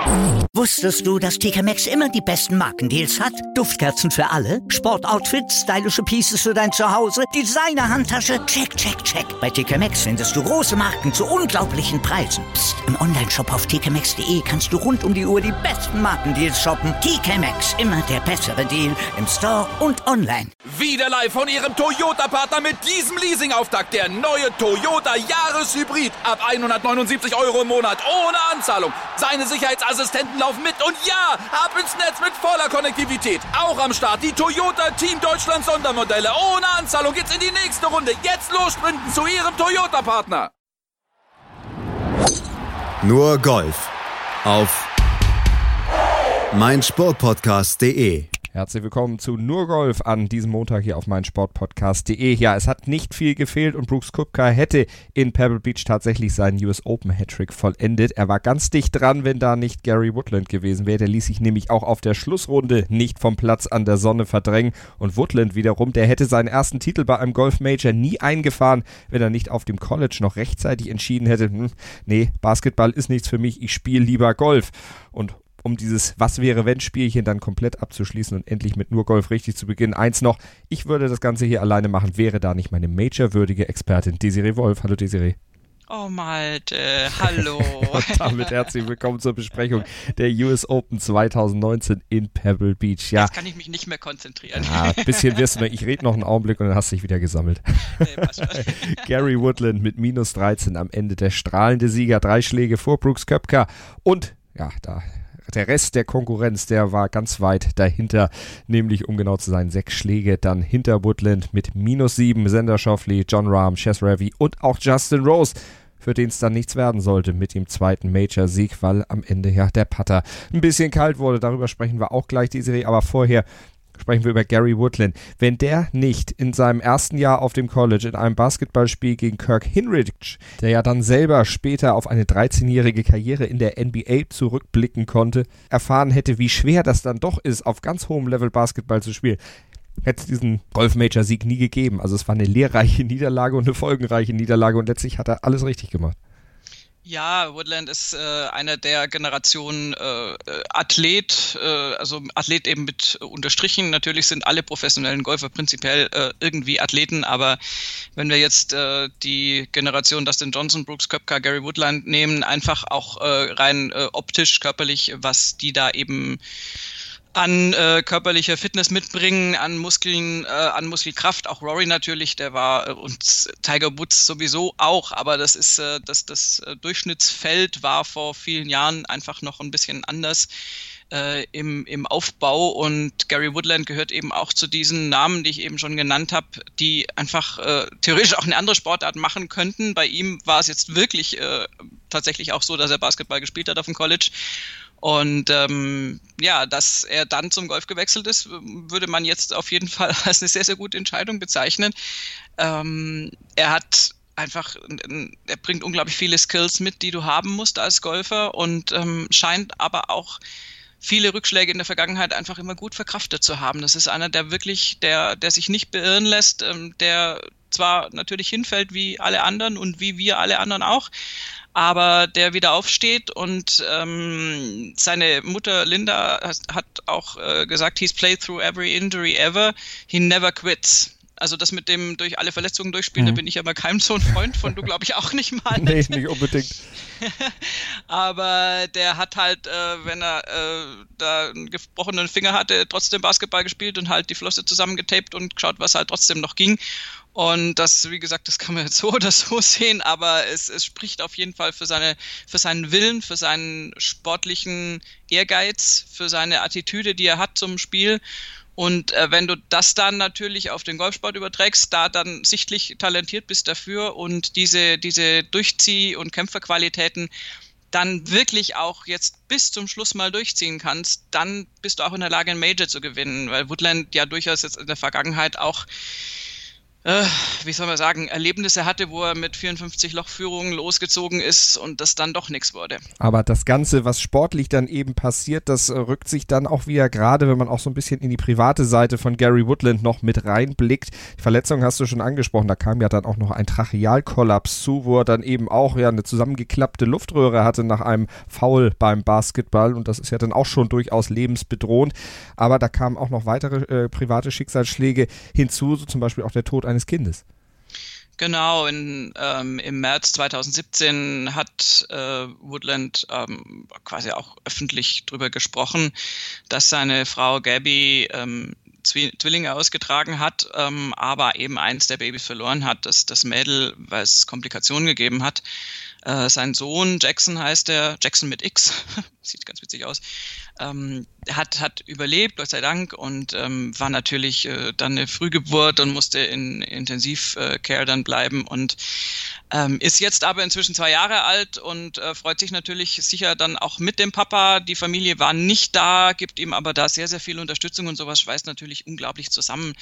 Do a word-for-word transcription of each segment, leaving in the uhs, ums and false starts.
Wusstest du, dass T K Maxx immer die besten Markendeals hat? Duftkerzen für alle, Sportoutfits, stylische Pieces für dein Zuhause, Designer-Handtasche, check, check, check. Bei T K Maxx findest du große Marken zu unglaublichen Preisen. Psst. Im Onlineshop auf t k maxx punkt d e kannst du rund um die Uhr die besten Markendeals shoppen. T K Maxx, immer der bessere Deal im Store und online. Wieder live von Ihrem Toyota-Partner mit diesem Leasing-Auftakt. Der neue Toyota Jahreshybrid. Ab hundertneunundsiebzig Euro im Monat. Ohne Anzahlung. Seine Sicherheitsassistenten laufen mit. Und ja, ab ins Netz mit voller Konnektivität. Auch am Start die Toyota Team Deutschland Sondermodelle. Ohne Anzahlung geht's in die nächste Runde. Jetzt los sprinten zu Ihrem Toyota-Partner. Nur Golf auf meinsportpodcast punkt de. Herzlich willkommen zu Nur Golf an diesem Montag hier auf meinsportpodcast punkt de. Ja, es hat nicht viel gefehlt und Brooks Koepka hätte in Pebble Beach tatsächlich seinen U S Open Hattrick vollendet. Er war ganz dicht dran, wenn da nicht Gary Woodland gewesen wäre. Der ließ sich nämlich auch auf der Schlussrunde nicht vom Platz an der Sonne verdrängen. Und Woodland wiederum, der hätte seinen ersten Titel bei einem Golf-Major nie eingefahren, wenn er nicht auf dem College noch rechtzeitig entschieden hätte, hm, nee, Basketball ist nichts für mich, ich spiele lieber Golf. Und um dieses Was-wäre-wenn-Spielchen dann komplett abzuschließen und endlich mit Nur Golf richtig zu beginnen. Eins noch, ich würde das Ganze hier alleine machen, wäre da nicht meine Major-würdige Expertin Desiree Wolf. Hallo Desiree. Oh Malte, hallo. Und damit herzlich willkommen zur Besprechung der U S Open zwanzig neunzehn in Pebble Beach. Ja. Jetzt kann ich mich nicht mehr konzentrieren. Ja, ein bisschen wirst du noch, ich rede noch einen Augenblick und dann hast du dich wieder gesammelt. Nee, Gary Woodland mit minus dreizehn am Ende, der strahlende Sieger, drei Schläge vor Brooks Koepka und ja, da der Rest der Konkurrenz, der war ganz weit dahinter, nämlich um genau zu sein, sechs Schläge dann hinter Woodland mit minus sieben, Xander Schauffele, Jon Rahm, Chez Reavie und auch Justin Rose, für den es dann nichts werden sollte mit dem zweiten Major-Sieg, weil am Ende ja der Putter ein bisschen kalt wurde. Darüber sprechen wir auch gleich, die Serie, aber vorher sprechen wir über Gary Woodland. Wenn der nicht in seinem ersten Jahr auf dem College in einem Basketballspiel gegen Kirk Hinrich, der ja dann selber später auf eine dreizehnjährige Karriere in der N B A zurückblicken konnte, erfahren hätte, wie schwer das dann doch ist, auf ganz hohem Level Basketball zu spielen, hätte es diesen Golf-Major-Sieg nie gegeben. Also es war eine lehrreiche Niederlage und eine folgenreiche Niederlage und letztlich hat er alles richtig gemacht. Ja, Woodland ist äh, einer der Generationen äh, Athlet, äh, also Athlet eben mit unterstrichen. Natürlich sind alle professionellen Golfer prinzipiell äh, irgendwie Athleten, aber wenn wir jetzt äh, die Generation Dustin Johnson, Brooks Koepka, Gary Woodland nehmen, einfach auch äh, rein äh, optisch, körperlich, was die da eben an äh, körperlicher Fitness mitbringen, an Muskeln, äh, an Muskelkraft, auch Rory natürlich, der war äh, und Tiger Woods sowieso auch, aber das ist äh, das das äh, Durchschnittsfeld war vor vielen Jahren einfach noch ein bisschen anders äh, im im Aufbau und Gary Woodland gehört eben auch zu diesen Namen, die ich eben schon genannt habe, die einfach äh, theoretisch auch eine andere Sportart machen könnten. Bei ihm war es jetzt wirklich äh, tatsächlich auch so, dass er Basketball gespielt hat auf dem College. Und ähm, ja, dass er dann zum Golf gewechselt ist, würde man jetzt auf jeden Fall als eine sehr, sehr gute Entscheidung bezeichnen. Ähm, er hat einfach, er bringt unglaublich viele Skills mit, die du haben musst als Golfer und ähm, scheint aber auch viele Rückschläge in der Vergangenheit einfach immer gut verkraftet zu haben. Das ist einer, der wirklich, der, der sich nicht beirren lässt, ähm, der zwar natürlich hinfällt wie alle anderen und wie wir alle anderen auch, aber der wieder aufsteht und ähm, seine Mutter Linda hat, hat auch äh, gesagt, he's played through every injury ever, he never quits. Also das mit dem durch alle Verletzungen durchspielen, mhm. da bin ich aber kein so ein Freund von, du glaube ich auch nicht mal. Nee, nicht unbedingt. Aber der hat halt, äh, wenn er äh, da einen gebrochenen Finger hatte, trotzdem Basketball gespielt und halt die Flosse zusammengetaped und geschaut, was halt trotzdem noch ging. Und das, wie gesagt, das kann man jetzt so oder so sehen, aber es, es spricht auf jeden Fall für seine, für seinen Willen, für seinen sportlichen Ehrgeiz, für seine Attitüde, die er hat zum Spiel. Und äh, wenn du das dann natürlich auf den Golfsport überträgst, da dann sichtlich talentiert bist dafür und diese, diese Durchzieh- und Kämpferqualitäten dann wirklich auch jetzt bis zum Schluss mal durchziehen kannst, dann bist du auch in der Lage, ein Major zu gewinnen, weil Woodland ja durchaus jetzt in der Vergangenheit auch Äh, wie soll man sagen, Erlebnisse hatte, wo er mit vierundfünfzig Lochführungen losgezogen ist und das dann doch nichts wurde. Aber das Ganze, was sportlich dann eben passiert, das äh, rückt sich dann auch wieder, gerade wenn man auch so ein bisschen in die private Seite von Gary Woodland noch mit reinblickt. Die Verletzung hast du schon angesprochen, da kam ja dann auch noch ein Trachealkollaps zu, wo er dann eben auch ja eine zusammengeklappte Luftröhre hatte nach einem Foul beim Basketball und das ist ja dann auch schon durchaus lebensbedrohend. Aber da kamen auch noch weitere äh, private Schicksalsschläge hinzu, so zum Beispiel auch der Tod eines Kindes. Genau, in, ähm, im März zweitausendsiebzehn hat äh, Woodland ähm, quasi auch öffentlich drüber gesprochen, dass seine Frau Gabby ähm, Zwi- Zwillinge ausgetragen hat, ähm, aber eben eins der Babys verloren hat, das, das Mädel, weil es Komplikationen gegeben hat. Äh, sein Sohn, Jackson heißt er, Jackson mit X, sieht ganz witzig aus, ähm, hat, hat überlebt, Gott sei Dank, und ähm, war natürlich äh, dann eine Frühgeburt und musste in Intensivcare äh, dann bleiben und ähm, ist jetzt aber inzwischen zwei Jahre alt und äh, freut sich natürlich sicher dann auch mit dem Papa. Die Familie war nicht da, gibt ihm aber da sehr, sehr viel Unterstützung und sowas schweißt natürlich unglaublich zusammen.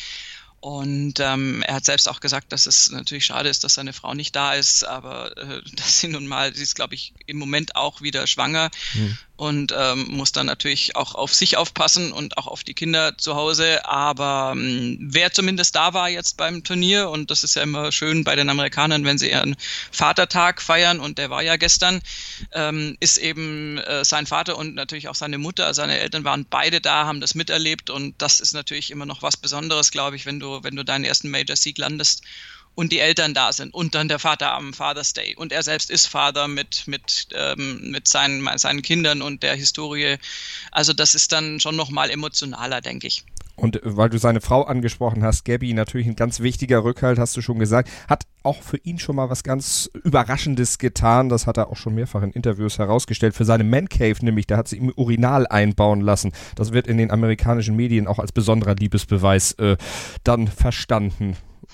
Und ähm, er hat selbst auch gesagt, dass es natürlich schade ist, dass seine Frau nicht da ist, aber äh, dass sie nun mal, sie ist, glaube ich, im Moment auch wieder schwanger mhm. und ähm, muss dann natürlich auch auf sich aufpassen und auch auf die Kinder zu Hause. Aber ähm, wer zumindest da war jetzt beim Turnier, und das ist ja immer schön bei den Amerikanern, wenn sie ihren Vatertag feiern, und der war ja gestern, ähm, ist eben äh, sein Vater und natürlich auch seine Mutter. Seine Eltern waren beide da, haben das miterlebt, und das ist natürlich immer noch was Besonderes, glaube ich, wenn du wenn du deinen ersten Major-Sieg landest und die Eltern da sind und dann der Vater am Father's Day und er selbst ist Vater mit mit ähm, mit seinen seinen Kindern und der Historie. Also das ist dann schon nochmal emotionaler, denke ich. Und weil du seine Frau angesprochen hast, Gabby, natürlich ein ganz wichtiger Rückhalt, hast du schon gesagt, hat auch für ihn schon mal was ganz Überraschendes getan. Das hat er auch schon mehrfach in Interviews herausgestellt. Für seine Man Cave nämlich, da hat sie ihm Urinal einbauen lassen. Das wird in den amerikanischen Medien auch als besonderer Liebesbeweis äh, dann verstanden.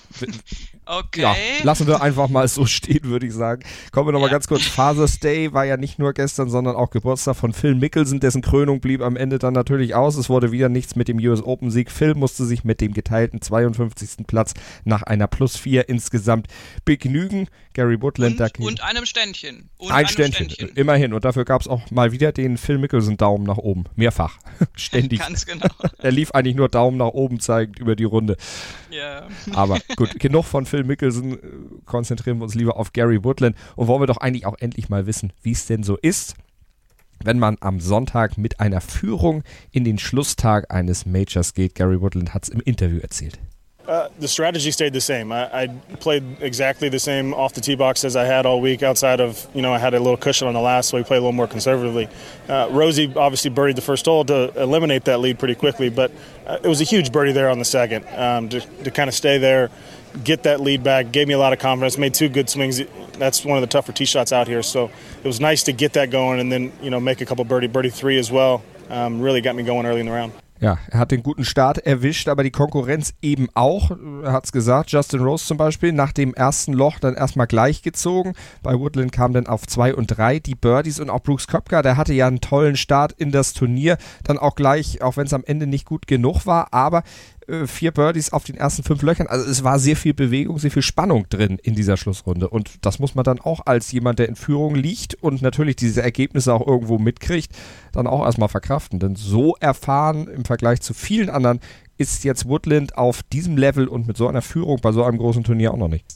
Okay. Ja, lassen wir einfach mal so stehen, würde ich sagen. Kommen wir nochmal ja. ganz kurz. Father's Day war ja nicht nur gestern, sondern auch Geburtstag von Phil Mickelson, dessen Krönung blieb am Ende dann natürlich aus. Es wurde wieder nichts mit dem U S Open-Sieg. Phil musste sich mit dem geteilten zweiundfünfzigsten Platz nach einer Plus vier insgesamt begnügen. Gary Woodland und, und einem Ständchen. Und ein einem Ständchen, Ständchen, immerhin. Und dafür gab es auch mal wieder den Phil Mickelson-Daumen nach oben. Mehrfach. Ständig. Ganz genau. Er lief eigentlich nur Daumen nach oben zeigend über die Runde. Ja. Aber gut, genug von Phil Mickelson, konzentrieren wir uns lieber auf Gary Woodland und wollen wir doch eigentlich auch endlich mal wissen, wie es denn so ist, wenn man am Sonntag mit einer Führung in den Schlusstag eines Majors geht. Gary Woodland hat es im Interview erzählt. Uh, the strategy stayed the same. I, I played exactly the same off the tee box as I had all week outside of, you know, I had a little cushion on the last, so we played a little more conservatively. Uh, Rosie obviously birdied the first hole to eliminate that lead pretty quickly, but uh, it was a huge birdie there on the second. Um, to, to kind of stay there, get that lead back, gave me a lot of confidence, made two good swings. That's one of the tougher tee shots out here, so it was nice to get that going and then, you know, make a couple birdie, birdie three as well. Um, really got me going early in the round. Ja, er hat den guten Start erwischt, aber die Konkurrenz eben auch. Er hat es gesagt, Justin Rose zum Beispiel, nach dem ersten Loch dann erstmal gleich gezogen. Bei Woodland kam dann auf zwei und drei die Birdies und auch Brooks Koepka, der hatte ja einen tollen Start in das Turnier. Dann auch gleich, auch wenn es am Ende nicht gut genug war, aber äh, vier Birdies auf den ersten fünf Löchern. Also es war sehr viel Bewegung, sehr viel Spannung drin in dieser Schlussrunde. Und das muss man dann auch als jemand, der in Führung liegt und natürlich diese Ergebnisse auch irgendwo mitkriegt, dann auch erstmal verkraften. Denn so erfahren im Vergleich zu vielen anderen ist jetzt Woodland auf diesem Level und mit so einer Führung bei so einem großen Turnier auch noch nicht.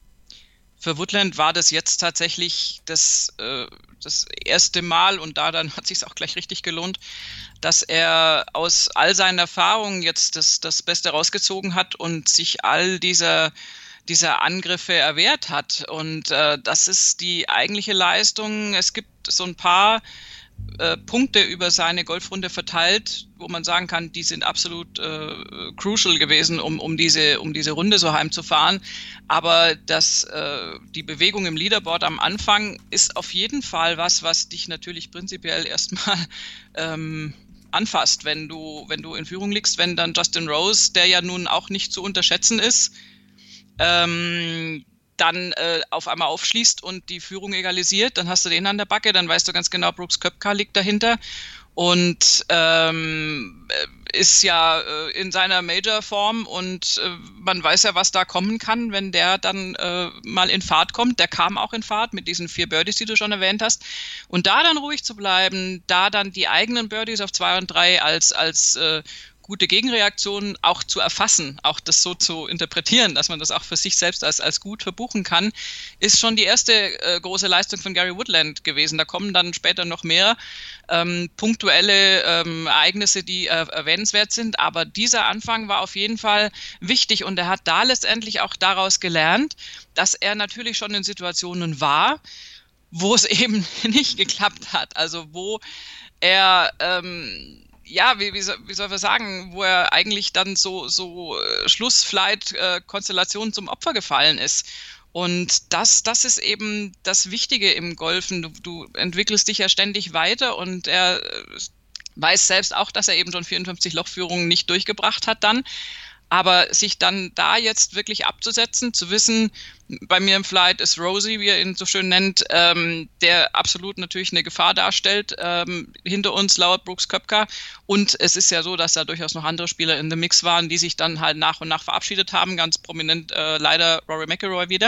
Für Woodland war das jetzt tatsächlich das, äh, das erste Mal, und da dann hat es sich auch gleich richtig gelohnt, dass er aus all seinen Erfahrungen jetzt das, das Beste rausgezogen hat und sich all dieser, dieser Angriffe erwehrt hat. Und äh, das ist die eigentliche Leistung. Es gibt so ein paar Äh, Punkte über seine Golfrunde verteilt, wo man sagen kann, die sind absolut äh, crucial gewesen, um, um, diese, um diese Runde so heimzufahren. Aber das, äh, die Bewegung im Leaderboard am Anfang ist auf jeden Fall was, was dich natürlich prinzipiell erstmal ähm, anfasst, wenn du, wenn du in Führung liegst, wenn dann Justin Rose, der ja nun auch nicht zu unterschätzen ist, ähm, dann äh, auf einmal aufschließt und die Führung egalisiert, dann hast du den an der Backe, dann weißt du ganz genau, Brooks Koepka liegt dahinter und ähm, ist ja äh, in seiner Major-Form und äh, man weiß ja, was da kommen kann, wenn der dann äh, mal in Fahrt kommt. Der kam auch in Fahrt mit diesen vier Birdies, die du schon erwähnt hast. Und da dann ruhig zu bleiben, da dann die eigenen Birdies auf zwei und drei als, als äh, gute Gegenreaktionen auch zu erfassen, auch das so zu interpretieren, dass man das auch für sich selbst als, als gut verbuchen kann, ist schon die erste äh, große Leistung von Gary Woodland gewesen. Da kommen dann später noch mehr ähm, punktuelle ähm, Ereignisse, die äh, erwähnenswert sind, aber dieser Anfang war auf jeden Fall wichtig und er hat da letztendlich auch daraus gelernt, dass er natürlich schon in Situationen war, wo es eben nicht geklappt hat, also wo er ähm, ja, wie, wie, soll, wie soll man sagen, wo er eigentlich dann so, so äh, Schlussflight-Konstellationen äh, zum Opfer gefallen ist. Und das, das ist eben das Wichtige im Golfen. Du, du entwickelst dich ja ständig weiter und er äh, weiß selbst auch, dass er eben schon vierundfünfzig Lochführungen nicht durchgebracht hat dann. Aber sich dann da jetzt wirklich abzusetzen, zu wissen, bei mir im Flight ist Rosie, wie er ihn so schön nennt, ähm, der absolut natürlich eine Gefahr darstellt, ähm, hinter uns lauert Brooks Koepka. Und es ist ja so, dass da durchaus noch andere Spieler in the Mix waren, die sich dann halt nach und nach verabschiedet haben, ganz prominent äh, leider Rory McIlroy wieder.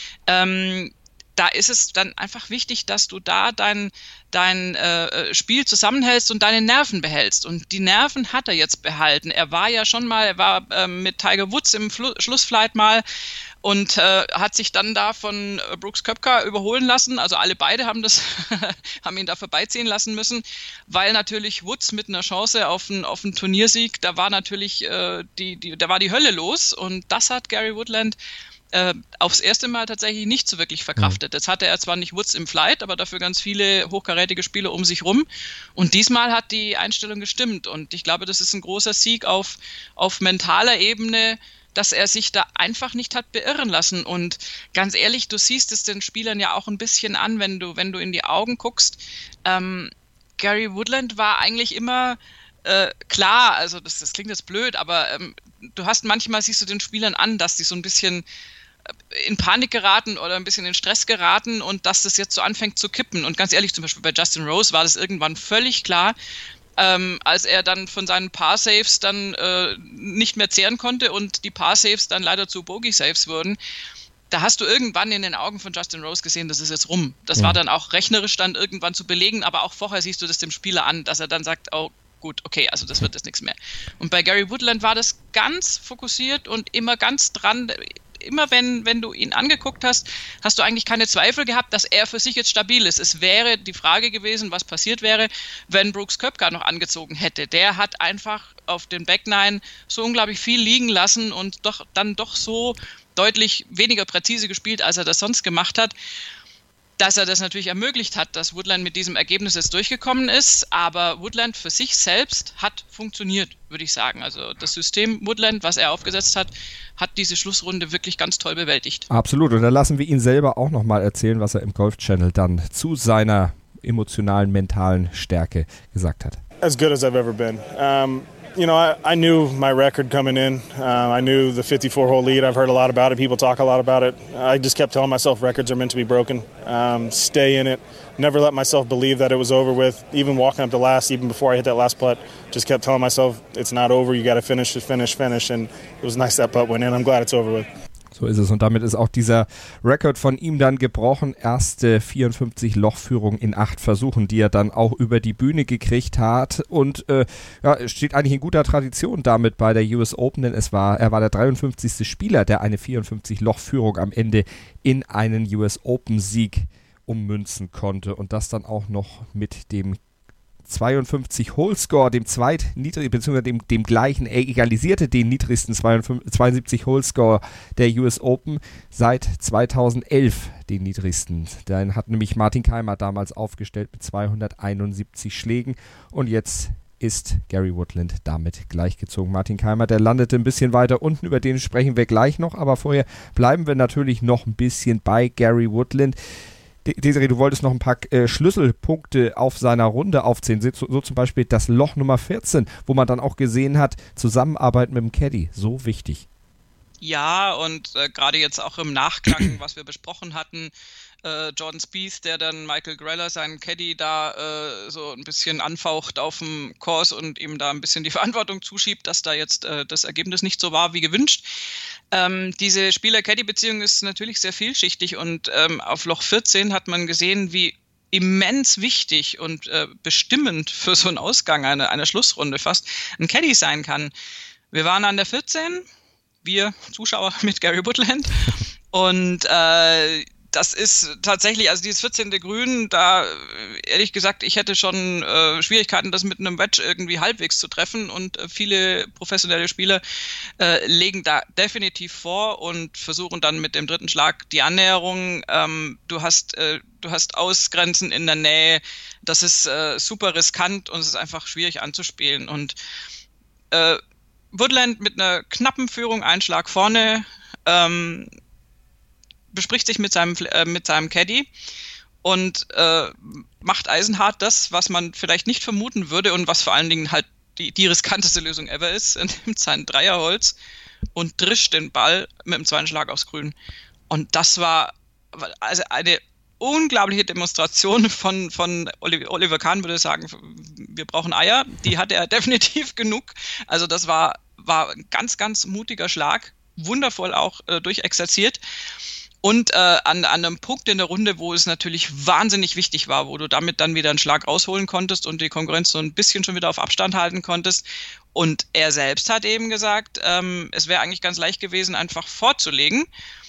Ähm, da ist es dann einfach wichtig, dass du da dein, dein äh, Spiel zusammenhältst und deine Nerven behältst. Und die Nerven hat er jetzt behalten. Er war ja schon mal, er war äh, mit Tiger Woods im Fl- Schlussflight mal und äh, hat sich dann da von äh, Brooks Koepka überholen lassen. Also alle beide haben das, haben ihn da vorbeiziehen lassen müssen, weil natürlich Woods mit einer Chance auf einen auf einen Turniersieg, da war natürlich äh, die, die, da war die Hölle los und das hat Gary Woodland äh, aufs erste Mal tatsächlich nicht so wirklich verkraftet. Jetzt hatte er zwar nicht Woods im Flight, aber dafür ganz viele hochkarätige Spieler um sich rum. Und diesmal hat die Einstellung gestimmt. Und ich glaube, das ist ein großer Sieg auf, auf mentaler Ebene, dass er sich da einfach nicht hat beirren lassen. Und ganz ehrlich, du siehst es den Spielern ja auch ein bisschen an, wenn du, wenn du in die Augen guckst. Ähm, Gary Woodland war eigentlich immer äh, klar, also das, das klingt jetzt blöd, aber ähm, du hast manchmal, siehst du den Spielern an, dass die so ein bisschen in Panik geraten oder ein bisschen in Stress geraten und dass das jetzt so anfängt zu kippen. Und ganz ehrlich, zum Beispiel bei Justin Rose war das irgendwann völlig klar, ähm, als er dann von seinen Par-Saves dann äh, nicht mehr zehren konnte und die Par-Saves dann leider zu Bogey-Saves wurden. Da hast du irgendwann in den Augen von Justin Rose gesehen, das ist jetzt rum. Das ja. war dann auch rechnerisch dann irgendwann zu belegen, aber auch vorher siehst du das dem Spieler an, dass er dann sagt, oh gut, okay, also das wird jetzt nichts mehr. Und bei Gary Woodland war das ganz fokussiert und immer ganz dran. Immer wenn, wenn du ihn angeguckt hast, hast du eigentlich keine Zweifel gehabt, dass er für sich jetzt stabil ist. Es wäre die Frage gewesen, was passiert wäre, wenn Brooks Koepka noch angezogen hätte. Der hat einfach auf den Back Nine so unglaublich viel liegen lassen und doch dann doch so deutlich weniger präzise gespielt, als er das sonst gemacht hat, dass er das natürlich ermöglicht hat, dass Woodland mit diesem Ergebnis jetzt durchgekommen ist, aber Woodland für sich selbst hat funktioniert, würde ich sagen. Also das System Woodland, was er aufgesetzt hat, hat diese Schlussrunde wirklich ganz toll bewältigt. Absolut, und da lassen wir ihn selber auch nochmal erzählen, was er im Golf Channel dann zu seiner emotionalen, mentalen Stärke gesagt hat. As good as I've ever been. Um You know, I, I knew my record coming in. Uh, I knew the fifty-four hole lead. I've heard a lot about it. People talk a lot about it. I just kept telling myself records are meant to be broken. Um, stay in it. Never let myself believe that it was over with. Even walking up to last, even before I hit that last putt, just kept telling myself it's not over. You got to finish, finish, finish. And it was nice that putt went in. I'm glad it's over with. So ist es. Und damit ist auch dieser Rekord von ihm dann gebrochen. Erste vierundfünfzig Lochführung in acht Versuchen, die er dann auch über die Bühne gekriegt hat. Und äh, ja, steht eigentlich in guter Tradition damit bei der U S Open, denn es war, er war der dreiundfünfzigste Spieler, der eine vierundfünfzig Lochführung am Ende in einen U S Open Sieg ummünzen konnte. Und das dann auch noch mit dem zweiundfünfzig Hole Score, dem zweitniedrigsten, beziehungsweise dem, dem gleichen, er egalisierte den niedrigsten zweiundsiebzig Hole Score der U S Open seit zweitausendelf, den niedrigsten. Den hat nämlich Martin Kaymer damals aufgestellt mit zweihunderteinundsiebzig Schlägen und jetzt ist Gary Woodland damit gleichgezogen. Martin Kaymer, der landete ein bisschen weiter unten, über den sprechen wir gleich noch, aber vorher bleiben wir natürlich noch ein bisschen bei Gary Woodland. Desiree, du wolltest noch ein paar äh, Schlüsselpunkte auf seiner Runde aufzählen, so, so zum Beispiel das Loch Nummer vierzehn, wo man dann auch gesehen hat, Zusammenarbeit mit dem Caddy, so wichtig. Ja, und äh, gerade jetzt auch im Nachklang, was wir besprochen hatten, äh, Jordan Spieth, der dann Michael Greller, seinen Caddy, da äh, so ein bisschen anfaucht auf dem Kurs und ihm da ein bisschen die Verantwortung zuschiebt, dass da jetzt äh, das Ergebnis nicht so war wie gewünscht. Ähm, diese Spieler-Caddy-Beziehung ist natürlich sehr vielschichtig und ähm, auf Loch vierzehn hat man gesehen, wie immens wichtig und äh, bestimmend für so einen Ausgang einer, einer Schlussrunde fast ein Caddy sein kann. Wir waren an der vierzehn, wir Zuschauer mit Gary Woodland und äh, das ist tatsächlich, also dieses vierzehnte Grün, da ehrlich gesagt, ich hätte schon äh, Schwierigkeiten, das mit einem Wedge irgendwie halbwegs zu treffen und äh, viele professionelle Spieler äh, legen da definitiv vor und versuchen dann mit dem dritten Schlag die Annäherung. Ähm, du hast äh, du hast Ausgrenzen in der Nähe, das ist äh, super riskant und es ist einfach schwierig anzuspielen und äh, Woodland mit einer knappen Führung, ein Schlag vorne, ähm, bespricht sich mit seinem, äh, mit seinem Caddy und äh, macht eisenhart das, was man vielleicht nicht vermuten würde und was vor allen Dingen halt die, die riskanteste Lösung ever ist. Er nimmt sein Dreierholz und drischt den Ball mit dem zweiten Schlag aufs Grün. Und das war also eine unglaubliche Demonstration von, von Oliver Kahn, würde ich sagen, wir brauchen Eier. Die hatte er definitiv genug. Also das war, war ein ganz, ganz mutiger Schlag. Wundervoll auch äh, durchexerziert. Und äh, an, an einem Punkt in der Runde, wo es natürlich wahnsinnig wichtig war, wo du damit dann wieder einen Schlag rausholen konntest und die Konkurrenz so ein bisschen schon wieder auf Abstand halten konntest. Und er selbst hat eben gesagt, ähm, es wäre eigentlich ganz leicht gewesen, einfach vorzulegen.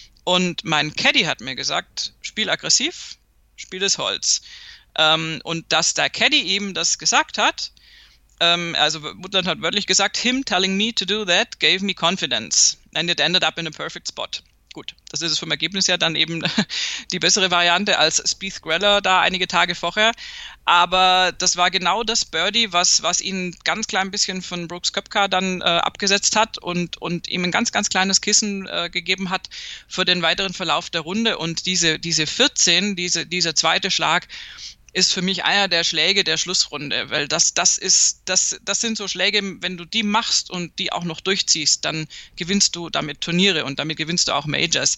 Und mein Caddy hat mir gesagt, spiel aggressiv, spiel das Holz. Ähm, und dass der Caddy ihm das gesagt hat, ähm, also Woodland hat wörtlich gesagt, him telling me to do that gave me confidence. And it ended up in a perfect spot. Gut, das ist es vom Ergebnis ja dann eben die bessere Variante als Spieth Greller da einige Tage vorher. Aber das war genau das Birdie, was, was ihn ganz klein bisschen von Brooks Koepka dann äh, abgesetzt hat und, und ihm ein ganz, ganz kleines Kissen äh, gegeben hat für den weiteren Verlauf der Runde. Und diese, diese vierzehn, diese, dieser zweite Schlag, ist für mich einer der Schläge der Schlussrunde, weil das, das ist, das, das sind so Schläge, wenn du die machst und die auch noch durchziehst, dann gewinnst du damit Turniere und damit gewinnst du auch Majors.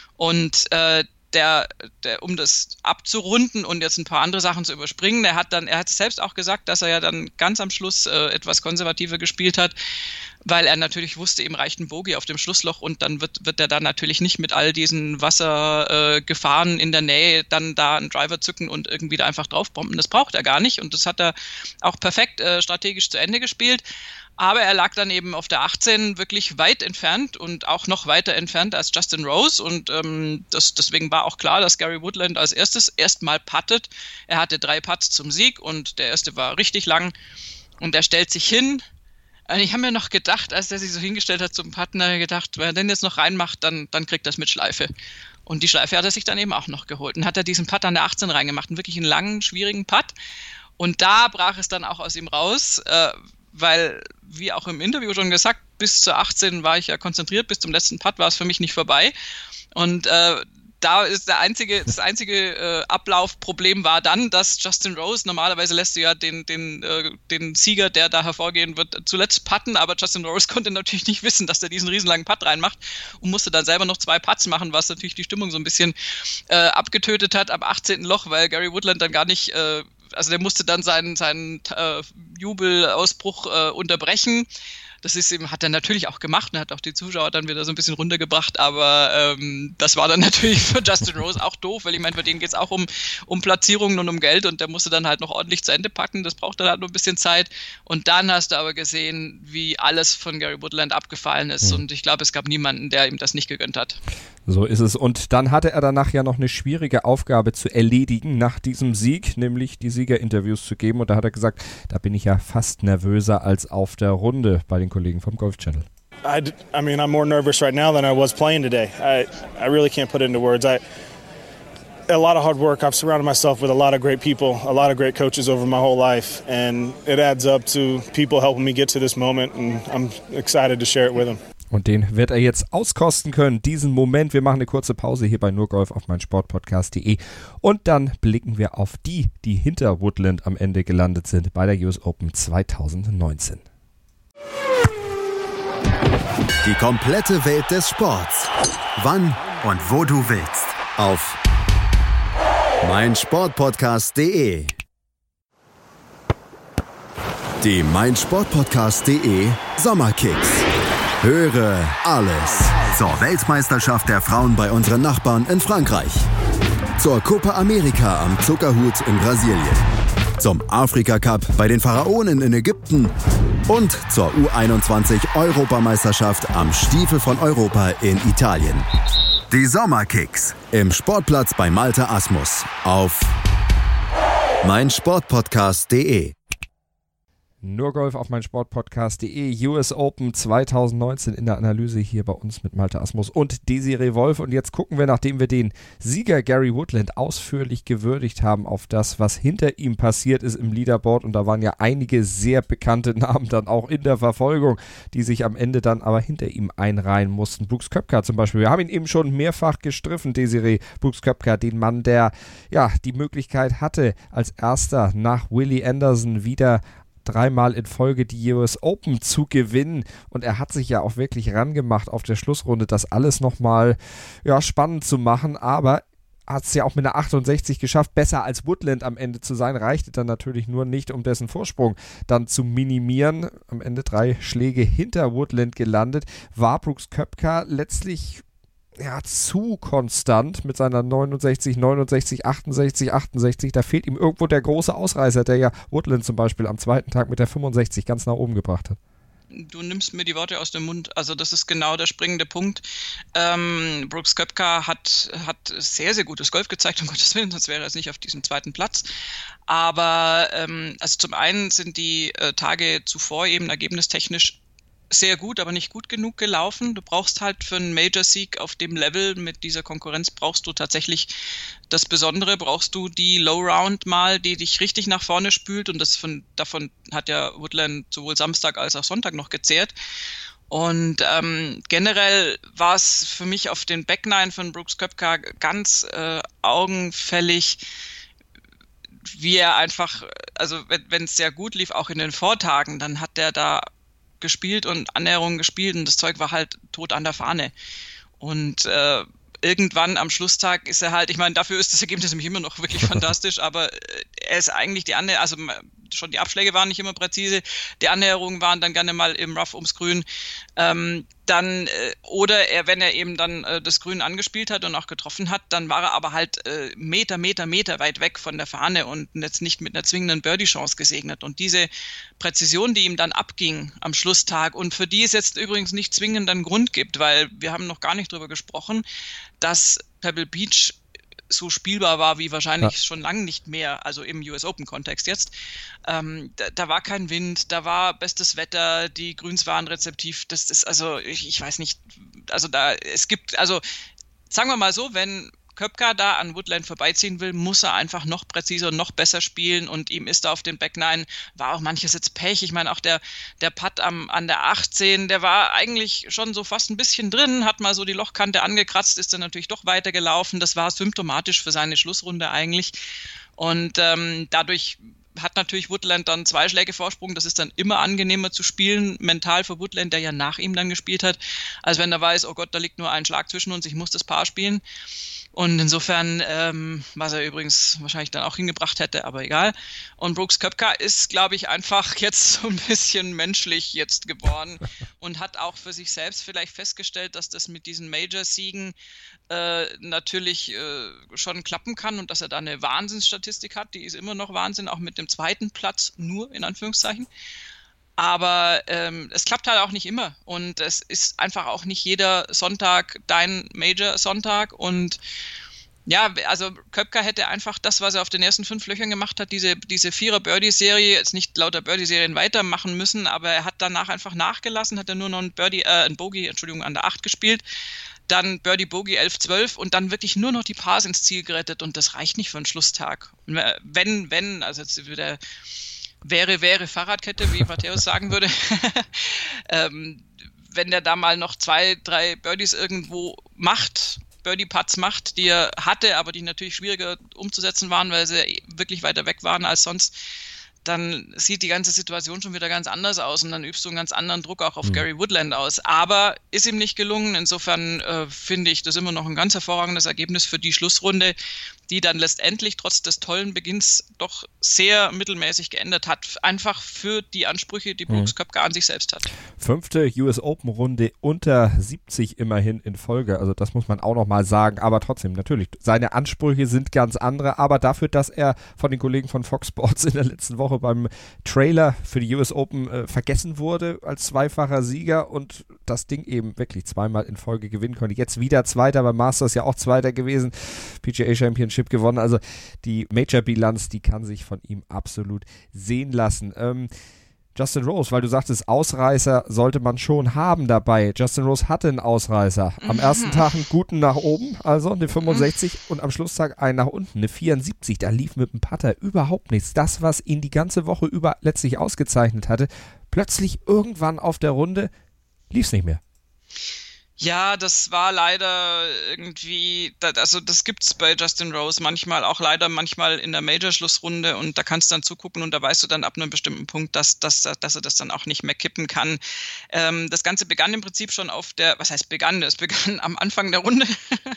Und äh, der, der, um das abzurunden und jetzt ein paar andere Sachen zu überspringen, er hat dann, er hat selbst auch gesagt, dass er ja dann ganz am Schluss äh, etwas konservativer gespielt hat, weil er natürlich wusste, ihm reicht ein Bogey auf dem Schlussloch und dann wird, wird er dann natürlich nicht mit all diesen Wassergefahren äh, in der Nähe dann da einen Driver zücken und irgendwie da einfach draufbomben. Das braucht er gar nicht und das hat er auch perfekt äh, strategisch zu Ende gespielt. Aber er lag dann eben auf der achtzehn wirklich weit entfernt und auch noch weiter entfernt als Justin Rose und ähm, das, deswegen war auch klar, dass Gary Woodland als erstes erstmal puttet. Er hatte drei Putts zum Sieg und der erste war richtig lang und er stellt sich hin. Und ich habe mir noch gedacht, als er sich so hingestellt hat zum Putten, habe ich gedacht, wenn er den jetzt noch reinmacht, dann, dann kriegt er es mit Schleife. Und die Schleife hat er sich dann eben auch noch geholt. Und hat er diesen Putt an der achtzehn reingemacht, einen wirklich einen langen, schwierigen Putt. Und da brach es dann auch aus ihm raus, äh, weil, wie auch im Interview schon gesagt, bis zur achtzehn war ich ja konzentriert, bis zum letzten Putt war es für mich nicht vorbei. Und äh, da ist der einzige, das einzige äh, Ablaufproblem war dann, dass Justin Rose, normalerweise lässt du ja den, den, äh, den Sieger, der da hervorgehen wird, zuletzt putten, aber Justin Rose konnte natürlich nicht wissen, dass der diesen riesenlangen Putt reinmacht und musste dann selber noch zwei Putts machen, was natürlich die Stimmung so ein bisschen äh, abgetötet hat am achtzehnten Loch, weil Gary Woodland dann gar nicht, äh, also der musste dann seinen, seinen äh, Jubelausbruch äh, unterbrechen. Das ist eben, hat er natürlich auch gemacht und hat auch die Zuschauer dann wieder so ein bisschen runtergebracht, aber ähm, das war dann natürlich für Justin Rose auch doof, weil ich meine, für den geht es auch um, um Platzierungen und um Geld und der musste dann halt noch ordentlich zu Ende packen, das braucht dann halt noch ein bisschen Zeit und dann hast du aber gesehen, wie alles von Gary Woodland abgefallen ist mhm. und ich glaube, es gab niemanden, der ihm das nicht gegönnt hat. So ist es und dann hatte er danach ja noch eine schwierige Aufgabe zu erledigen nach diesem Sieg, nämlich die Siegerinterviews zu geben und da hat er gesagt, da bin ich ja fast nervöser als auf der Runde bei den Kollegen vom Golf Channel. I, I mean, I'm more nervous right now than I was playing today. I, I really can't put it into words. I, a lot of hard work. I've surrounded myself with a lot of great people, a lot of great coaches over my whole life, and it adds up to people helping me get to this moment, and I'm excited to share it with them. Und den wird er jetzt auskosten können, diesen Moment. Wir machen eine kurze Pause hier bei Nur Golf auf meinsportpodcast punkt de und dann blicken wir auf die, die hinter Woodland am Ende gelandet sind bei der U S Open zwanzig neunzehn. Die komplette Welt des Sports. Wann und wo du willst. Auf meinsportpodcast punkt de. Die meinsportpodcast punkt de Sommerkicks. Höre alles zur Weltmeisterschaft der Frauen bei unseren Nachbarn in Frankreich. Zur Copa America am Zuckerhut in Brasilien. Zum Afrika-Cup bei den Pharaonen in Ägypten. Und zur U einundzwanzig Europameisterschaft am Stiefel von Europa in Italien. Die Sommerkicks im Sportplatz bei Malte Asmus auf meinsportpodcast punkt de. Nur Golf auf meinsportpodcast punkt de. U S Open zwanzig neunzehn in der Analyse hier bei uns mit Malte Asmus und Desiree Wolf. Und jetzt gucken wir, nachdem wir den Sieger Gary Woodland ausführlich gewürdigt haben, auf das, was hinter ihm passiert ist im Leaderboard. Und da waren ja einige sehr bekannte Namen dann auch in der Verfolgung, die sich am Ende dann aber hinter ihm einreihen mussten. Brooks Koepka zum Beispiel. Wir haben ihn eben schon mehrfach gestriffen, Desiree. Brooks Koepka, den Mann, der ja die Möglichkeit hatte, als Erster nach Willie Anderson wieder dreimal in Folge die U S Open zu gewinnen, und er hat sich ja auch wirklich rangemacht auf der Schlussrunde, das alles nochmal ja, spannend zu machen, aber hat es ja auch mit einer achtundsechzig geschafft, besser als Woodland am Ende zu sein, reichte dann natürlich nur nicht, um dessen Vorsprung dann zu minimieren. Am Ende drei Schläge hinter Woodland gelandet, war Brooks Koepka letztlich ja, zu konstant mit seiner neunundsechzig, neunundsechzig, achtundsechzig, achtundsechzig. Da fehlt ihm irgendwo der große Ausreißer, der ja Woodland zum Beispiel am zweiten Tag mit der fünfundsechzig ganz nach oben gebracht hat. Du nimmst mir die Worte aus dem Mund. Also das ist genau der springende Punkt. Ähm, Brooks Koepka hat, hat sehr, sehr gutes Golf gezeigt, um Gottes Willen, sonst wäre er jetzt nicht auf diesem zweiten Platz. Aber ähm, also zum einen sind die äh, Tage zuvor eben ergebnistechnisch sehr gut, aber nicht gut genug gelaufen. Du brauchst halt für einen Major-Sieg auf dem Level mit dieser Konkurrenz, brauchst du tatsächlich das Besondere, brauchst du die Low-Round mal, die dich richtig nach vorne spült, und das von, davon hat ja Woodland sowohl Samstag als auch Sonntag noch gezehrt. Und ähm, generell war es für mich auf den Backnine von Brooks Koepka ganz äh, augenfällig, wie er einfach, also wenn es sehr gut lief, auch in den Vortagen, dann hat der da gespielt und Annäherungen gespielt, und das Zeug war halt tot an der Fahne. Und äh, irgendwann am Schlusstag ist er halt, ich meine, dafür ist das Ergebnis nämlich immer noch wirklich fantastisch, aber er ist eigentlich die Annäherung, also schon die Abschläge waren nicht immer präzise, die Annäherungen waren dann gerne mal im Rough ums Grün, ähm, dann, äh, oder er, wenn er eben dann äh, das Grün angespielt hat und auch getroffen hat, dann war er aber halt äh, Meter, Meter, Meter weit weg von der Fahne und jetzt nicht mit einer zwingenden Birdie-Chance gesegnet. Und diese Präzision, die ihm dann abging am Schlusstag, und für die es jetzt übrigens nicht zwingend einen Grund gibt, weil wir haben noch gar nicht drüber gesprochen, dass Pebble Beach so spielbar war wie wahrscheinlich ja. schon lange nicht mehr, also im U S Open-Kontext jetzt. Ähm, da, da war kein Wind, da war bestes Wetter, die Grüns waren rezeptiv, das ist also, ich, ich weiß nicht, also da, es gibt, also sagen wir mal so, wenn Koepka da an Woodland vorbeiziehen will, muss er einfach noch präziser und noch besser spielen, und ihm ist da auf dem Backnine, war auch manches jetzt Pech. Ich meine, auch der, der Putt am, an der achtzehn, der war eigentlich schon so fast ein bisschen drin, hat mal so die Lochkante angekratzt, ist dann natürlich doch weitergelaufen. Das war symptomatisch für seine Schlussrunde eigentlich, und ähm, dadurch hat natürlich Woodland dann zwei Schläge Vorsprung. Das ist dann immer angenehmer zu spielen, mental für Woodland, der ja nach ihm dann gespielt hat, als wenn er weiß, oh Gott, da liegt nur ein Schlag zwischen uns, ich muss das Paar spielen. Und insofern, ähm, was er übrigens wahrscheinlich dann auch hingebracht hätte, aber egal. Und Brooks Koepka ist, glaube ich, einfach jetzt so ein bisschen menschlich jetzt geworden und hat auch für sich selbst vielleicht festgestellt, dass das mit diesen Major-Siegen äh, natürlich äh, schon klappen kann, und dass er da eine Wahnsinnsstatistik hat. Die ist immer noch Wahnsinn, auch mit dem zweiten Platz, nur in Anführungszeichen. Aber ähm, es klappt halt auch nicht immer, und es ist einfach auch nicht jeder Sonntag dein Major-Sonntag, und ja, also Koepka hätte einfach das, was er auf den ersten fünf Löchern gemacht hat, diese, diese Vierer-Birdie-Serie, jetzt nicht lauter Birdie-Serien weitermachen müssen, aber er hat danach einfach nachgelassen, hat er nur noch ein Birdie, äh, ein Bogey, Entschuldigung, an der acht gespielt, dann Birdie Bogey elf zwölf und dann wirklich nur noch die Pars ins Ziel gerettet, und das reicht nicht für einen Schlusstag. Wenn, wenn, also jetzt wieder wäre, wäre Fahrradkette, wie Matthäus sagen würde, ähm, wenn der da mal noch zwei, drei Birdies irgendwo macht, Birdie-Putts macht, die er hatte, aber die natürlich schwieriger umzusetzen waren, weil sie wirklich weiter weg waren als sonst, dann sieht die ganze Situation schon wieder ganz anders aus und dann übst du einen ganz anderen Druck auch auf mhm. Gary Woodland aus. Aber ist ihm nicht gelungen. Insofern äh, finde ich das immer noch ein ganz hervorragendes Ergebnis für die Schlussrunde, die dann letztendlich trotz des tollen Beginns doch sehr mittelmäßig geändert hat. Einfach für die Ansprüche, die Brooks Koepka an sich selbst hat. Fünfte U S Open-Runde unter siebzig immerhin in Folge. Also das muss man auch noch mal sagen. Aber trotzdem, natürlich, seine Ansprüche sind ganz andere. Aber dafür, dass er von den Kollegen von Fox Sports in der letzten Woche beim Trailer für die U S Open äh, vergessen wurde als zweifacher Sieger und das Ding eben wirklich zweimal in Folge gewinnen konnte. Jetzt wieder Zweiter, beim Masters ja auch Zweiter gewesen, P G A Championship gewonnen. Also die Major-Bilanz, die kann sich von ihm absolut sehen lassen. Ähm, Justin Rose, weil du sagtest, Ausreißer sollte man schon haben dabei. Justin Rose hatte einen Ausreißer. Am ersten Tag einen guten nach oben, also eine fünfundsechzig und am Schlusstag einen nach unten, eine vierundsiebzig. Da lief mit dem Putter überhaupt nichts. Das, was ihn die ganze Woche über letztlich ausgezeichnet hatte, plötzlich irgendwann auf der Runde lief es nicht mehr. Ja, das war leider irgendwie, also das gibt's bei Justin Rose manchmal, auch leider manchmal in der Major-Schlussrunde und da kannst du dann zugucken und da weißt du dann ab einem bestimmten Punkt, dass, dass, dass er das dann auch nicht mehr kippen kann. Ähm, das Ganze begann im Prinzip schon auf der, was heißt begann? Es begann am Anfang der Runde,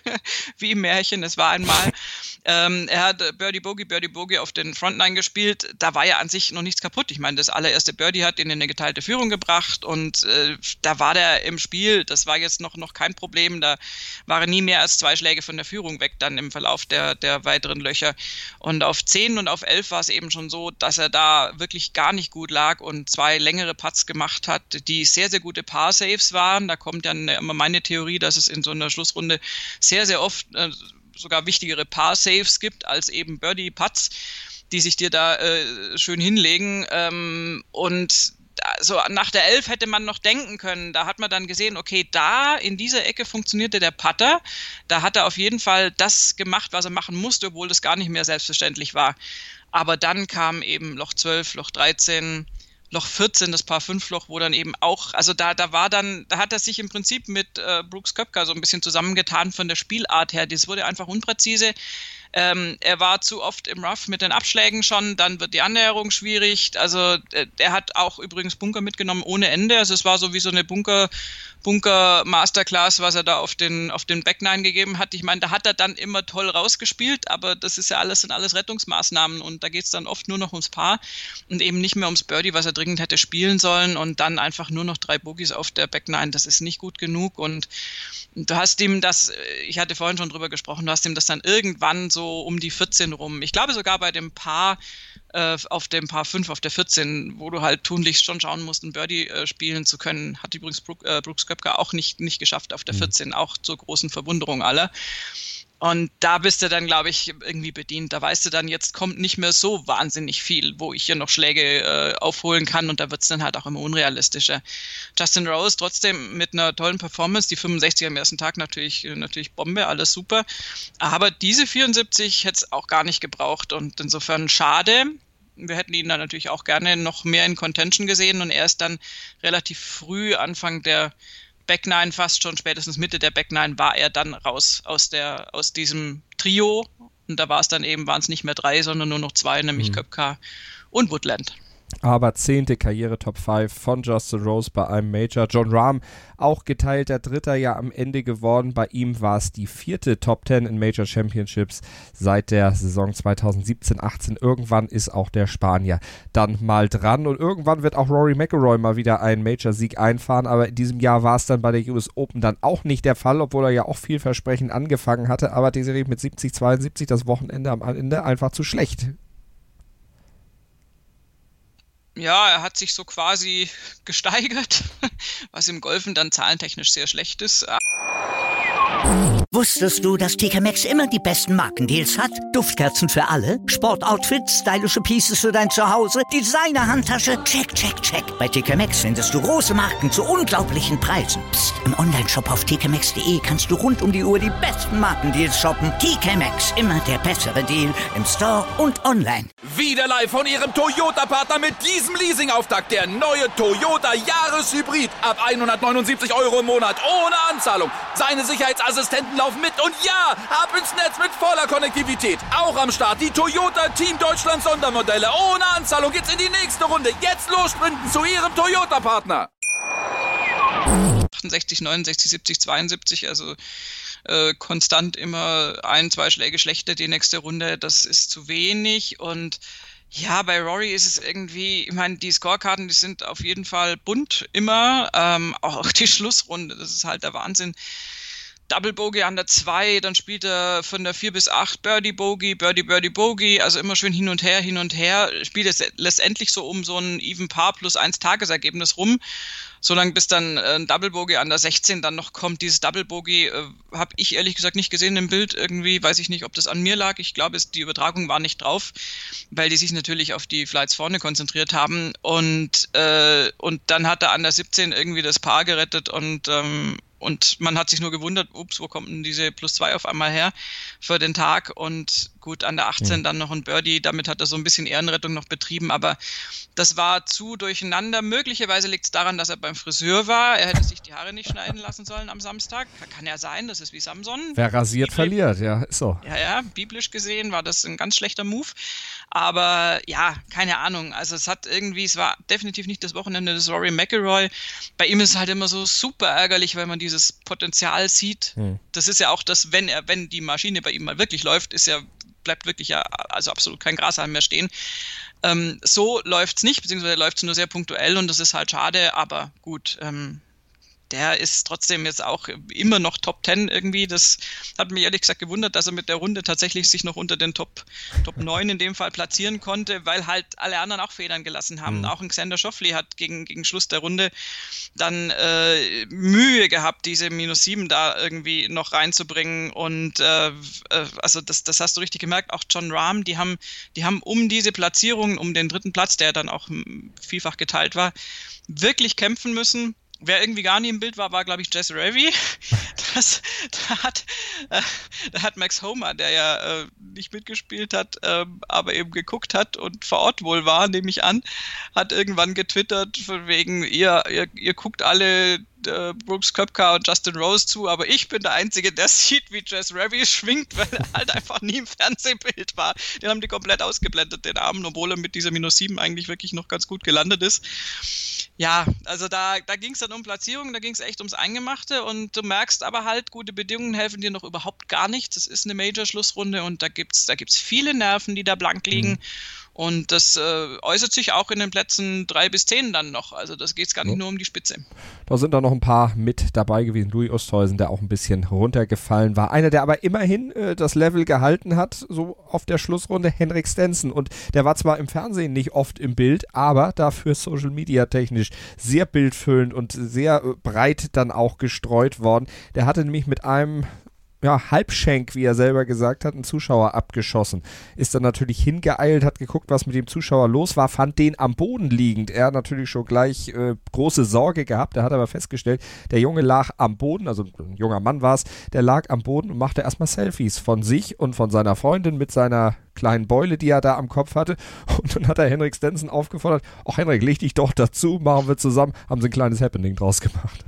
wie im Märchen, es war einmal. Ähm, er hat Birdie Bogey, Birdie Bogey auf den Frontline gespielt, da war ja an sich noch nichts kaputt. Ich meine, das allererste Birdie hat ihn in eine geteilte Führung gebracht und äh, da war der im Spiel, das war jetzt noch noch kein Problem, da waren nie mehr als zwei Schläge von der Führung weg dann im Verlauf der, der weiteren Löcher und auf zehn und auf elf war es eben schon so, dass er da wirklich gar nicht gut lag und zwei längere Putts gemacht hat, die sehr, sehr gute Par-Saves waren. Da kommt dann immer meine Theorie, dass es in so einer Schlussrunde sehr, sehr oft äh, sogar wichtigere Par-Saves gibt als eben Birdie-Putts, die sich dir da äh, schön hinlegen ähm, und so nach der elf hätte man noch denken können, da hat man dann gesehen, okay, da in dieser Ecke funktionierte der Putter, da hat er auf jeden Fall das gemacht, was er machen musste, obwohl das gar nicht mehr selbstverständlich war. Aber dann kam eben Loch zwölf, Loch dreizehn, Loch vierzehn, das Par fünf Loch, wo dann eben auch, also da, da war dann, da hat er sich im Prinzip mit äh, Brooks Koepka so ein bisschen zusammengetan von der Spielart her, das wurde einfach unpräzise. Ähm, er war zu oft im Rough mit den Abschlägen schon, dann wird die Annäherung schwierig, also äh, er hat auch übrigens Bunker mitgenommen ohne Ende, also es war so wie so eine Bunker, Bunker Masterclass, was er da auf den, auf den Back Nine gegeben hat. Ich meine, da hat er dann immer toll rausgespielt, aber das ist ja alles, sind alles Rettungsmaßnahmen und da geht es dann oft nur noch ums Paar und eben nicht mehr ums Birdie, was er dringend hätte spielen sollen und dann einfach nur noch drei Bogies auf der Back Nine, das ist nicht gut genug und du hast ihm das, ich hatte vorhin schon drüber gesprochen, du hast ihm das dann irgendwann so so um die vierzehn rum. Ich glaube sogar bei dem Paar äh, auf dem Paar fünf, auf der vierzehn, wo du halt tunlichst schon schauen musst, ein Birdie äh, spielen zu können, hat übrigens Brook, äh, Brooks Koepka auch nicht, nicht geschafft auf der vierzehn, auch zur großen Verwunderung aller. Und da bist du dann, glaube ich, irgendwie bedient. Da weißt du dann, jetzt kommt nicht mehr so wahnsinnig viel, wo ich hier noch Schläge äh, aufholen kann und da wird es dann halt auch immer unrealistischer. Justin Rose trotzdem mit einer tollen Performance, die fünfundsechzig am ersten Tag natürlich, natürlich Bombe, alles super. Aber diese vierundsiebzig hätte es auch gar nicht gebraucht und insofern schade. Wir hätten ihn dann natürlich auch gerne noch mehr in Contention gesehen und er ist dann relativ früh, Anfang der Back Nine, fast schon spätestens Mitte der Back Nine, war er dann raus aus der aus diesem Trio und da war es dann eben, waren es nicht mehr drei, sondern nur noch zwei, nämlich mhm. Koepka und Woodland. Aber zehnte Karriere Top fünf von Justin Rose bei einem Major. Jon Rahm auch geteilter Dritter ja am Ende geworden. Bei ihm war es die vierte Top zehn in Major Championships seit der Saison zweitausendsiebzehn achtzehn. Irgendwann ist auch der Spanier dann mal dran und irgendwann wird auch Rory McIlroy mal wieder einen Major-Sieg einfahren. Aber in diesem Jahr war es dann bei der U S Open dann auch nicht der Fall, obwohl er ja auch vielversprechend angefangen hatte. Aber die Serie mit siebzig zweiundsiebzig, das Wochenende am Ende einfach zu schlecht. Ja, er hat sich so quasi gesteigert, was im Golfen dann zahlentechnisch sehr schlecht ist. Wusstest du, dass T K Maxx immer die besten Markendeals hat? Duftkerzen für alle, Sportoutfits, stylische Pieces für dein Zuhause, Designer-Handtasche, check, check, check. Bei T K Maxx findest du große Marken zu unglaublichen Preisen. Psst. Im Onlineshop auf t k maxx punkt d e kannst du rund um die Uhr die besten Markendeals shoppen. T K Maxx, immer der bessere Deal im Store und online. Wieder live von ihrem Toyota-Partner mit diesem Leasing-Auftakt. Der neue Toyota Jahreshybrid. Ab hundertneunundsiebzig Euro im Monat ohne Anzahlung. Seine Sicherheitsassistenten laufen mit und ja, ab ins Netz mit voller Konnektivität. Auch am Start die Toyota Team Deutschland Sondermodelle. Ohne Anzahlung geht's in die nächste Runde. Jetzt los sprinten zu Ihrem Toyota-Partner. achtundsechzig, neunundsechzig, siebzig, zweiundsiebzig, also äh, konstant immer ein, zwei Schläge schlechter die nächste Runde. Das ist zu wenig und ja, bei Rory ist es irgendwie, ich meine, die Scorekarten, die sind auf jeden Fall bunt immer, ähm, auch die Schlussrunde, das ist halt der Wahnsinn. Double Bogey an der zwei, dann spielt er von der vier bis acht Birdie Bogey, Birdie Birdie Bogey, also immer schön hin und her, hin und her, spielt es letztendlich so um so ein Even Par plus eins Tagesergebnis rum, solange bis dann ein Double Bogey an der sechzehn dann noch kommt. Dieses Double Bogey äh, habe ich ehrlich gesagt nicht gesehen im Bild, irgendwie weiß ich nicht, ob das an mir lag, ich glaube, es, die Übertragung war nicht drauf, weil die sich natürlich auf die Flights vorne konzentriert haben und, äh, und dann hat er an der siebzehn irgendwie das Paar gerettet und ähm, Und man hat sich nur gewundert, ups, wo kommt denn diese plus zwei auf einmal her für den Tag? Und gut, an der achtzehn dann noch ein Birdie, damit hat er so ein bisschen Ehrenrettung noch betrieben, aber das war zu durcheinander. Möglicherweise liegt es daran, dass er beim Friseur war. Er hätte sich die Haare nicht schneiden lassen sollen am Samstag. Kann ja sein, das ist wie Samson. Wer rasiert, verliert, ja, ist so. Ja, ja, biblisch gesehen war das ein ganz schlechter Move. Aber ja, keine Ahnung. Also es hat irgendwie, es war definitiv nicht das Wochenende des Rory McIlroy. Bei ihm ist es halt immer so super ärgerlich, weil man dieses Potenzial sieht. Hm. Das ist ja auch das, wenn er, wenn die Maschine bei ihm mal wirklich läuft, ist ja, bleibt wirklich ja also absolut kein Grashalm mehr stehen. Ähm, so läuft's nicht, beziehungsweise läuft's nur sehr punktuell und das ist halt schade, aber gut, ähm, der ist trotzdem jetzt auch immer noch Top Ten irgendwie. Das hat mich ehrlich gesagt gewundert, dass er mit der Runde tatsächlich sich noch unter den Top, Top neun in dem Fall platzieren konnte, weil halt alle anderen auch Federn gelassen haben. Mhm. Auch ein Xander Schauffele hat gegen, gegen Schluss der Runde dann äh, Mühe gehabt, diese minus sieben da irgendwie noch reinzubringen. Und äh, also das, das hast du richtig gemerkt. Auch Jon Rahm, die haben, die haben um diese Platzierung, um den dritten Platz, der dann auch vielfach geteilt war, wirklich kämpfen müssen. Wer irgendwie gar nie im Bild war, war, glaube ich, Jess Ravy. Das, da, hat, äh, da hat Max Homer, der ja äh, nicht mitgespielt hat, äh, aber eben geguckt hat und vor Ort wohl war, nehme ich an, hat irgendwann getwittert, von wegen, ihr, ihr, ihr guckt alle äh, Brooks Koepka und Justin Rose zu, aber ich bin der Einzige, der sieht, wie Jess Ravy schwingt, weil er halt einfach nie im Fernsehbild war. Den haben die komplett ausgeblendet, den Abend, obwohl er mit dieser minus sieben eigentlich wirklich noch ganz gut gelandet ist. Ja, also da, da ging es dann um Platzierung, da ging es echt ums Eingemachte und du merkst aber halt, gute Bedingungen helfen dir noch überhaupt gar nichts. Das ist eine Major-Schlussrunde und da gibt's da gibt's viele Nerven, die da blank liegen. Mhm. Und das äh, äußert sich auch in den Plätzen drei bis zehn dann noch. Also das geht gar nicht ja. nur um die Spitze. Da sind da noch ein paar mit dabei gewesen. Louis Oosthuizen, der auch ein bisschen runtergefallen war. Einer, der aber immerhin äh, das Level gehalten hat, so auf der Schlussrunde, Henrik Stenson. Und der war zwar im Fernsehen nicht oft im Bild, aber dafür Social Media technisch sehr bildfüllend und sehr äh, breit dann auch gestreut worden. Der hatte nämlich mit einem ja, Halbschenk, wie er selber gesagt hat, einen Zuschauer abgeschossen. Ist dann natürlich hingeeilt, hat geguckt, was mit dem Zuschauer los war, fand den am Boden liegend. Er hat natürlich schon gleich äh, große Sorge gehabt. Er hat aber festgestellt, der Junge lag am Boden, also ein junger Mann war es, der lag am Boden und machte erstmal Selfies von sich und von seiner Freundin mit seiner kleinen Beule, die er da am Kopf hatte. Und dann hat er Henrik Stenson aufgefordert, ach Henrik, leg dich doch dazu, machen wir zusammen. Haben sie ein kleines Happening draus gemacht.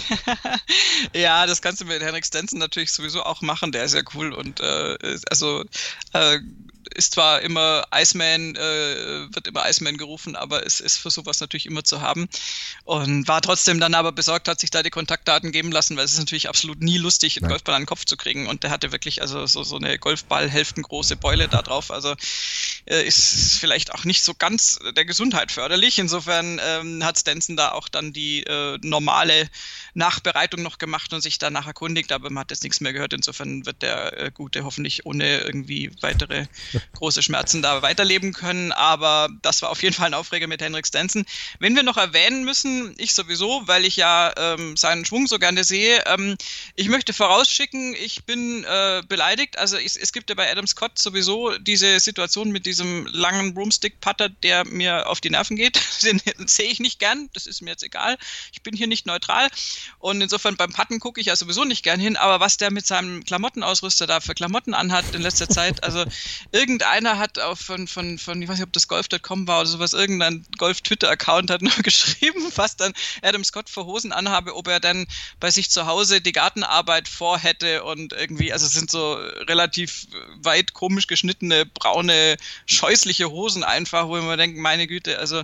Ja, das kannst du mit Henrik Stenson natürlich sowieso auch machen. Der ist ja cool und äh, also äh, ist zwar immer Iceman, äh, wird immer Iceman gerufen, aber es ist für sowas natürlich immer zu haben. Und war trotzdem dann aber besorgt, hat sich da die Kontaktdaten geben lassen, weil es ist natürlich absolut nie lustig, einen Golfball an den Kopf zu kriegen. Und der hatte wirklich also so, so eine Golfball-hälftengroße Beule da drauf. Also äh, ist vielleicht auch nicht so ganz der Gesundheit förderlich. Insofern ähm, hat Stenson da auch dann die äh, normale Nachbereitung noch gemacht und sich danach erkundigt, aber man hat jetzt nichts mehr gehört. Insofern wird der äh, Gute hoffentlich ohne irgendwie weitere große Schmerzen da weiterleben können, aber das war auf jeden Fall ein Aufreger mit Henrik Stenson. Wenn wir noch erwähnen müssen, ich sowieso, weil ich ja ähm, seinen Schwung so gerne sehe, ähm, ich möchte vorausschicken, ich bin äh, beleidigt, also ich, es gibt ja bei Adam Scott sowieso diese Situation mit diesem langen Broomstick-Putter, der mir auf die Nerven geht, den sehe ich nicht gern, das ist mir jetzt egal, ich bin hier nicht neutral und insofern beim Putten gucke ich ja sowieso nicht gern hin, aber was der mit seinem Klamottenausrüster da für Klamotten anhat in letzter Zeit, also irgendwie irgendeiner hat auf von, von, von, ich weiß nicht, ob das golf Punkt com war oder sowas, irgendein Golf-Twitter-Account hat nur geschrieben, was dann Adam Scott für Hosen anhabe, ob er dann bei sich zu Hause die Gartenarbeit vorhätte und irgendwie, also es sind so relativ weit komisch geschnittene, braune, scheußliche Hosen einfach, wo man denkt, meine Güte, also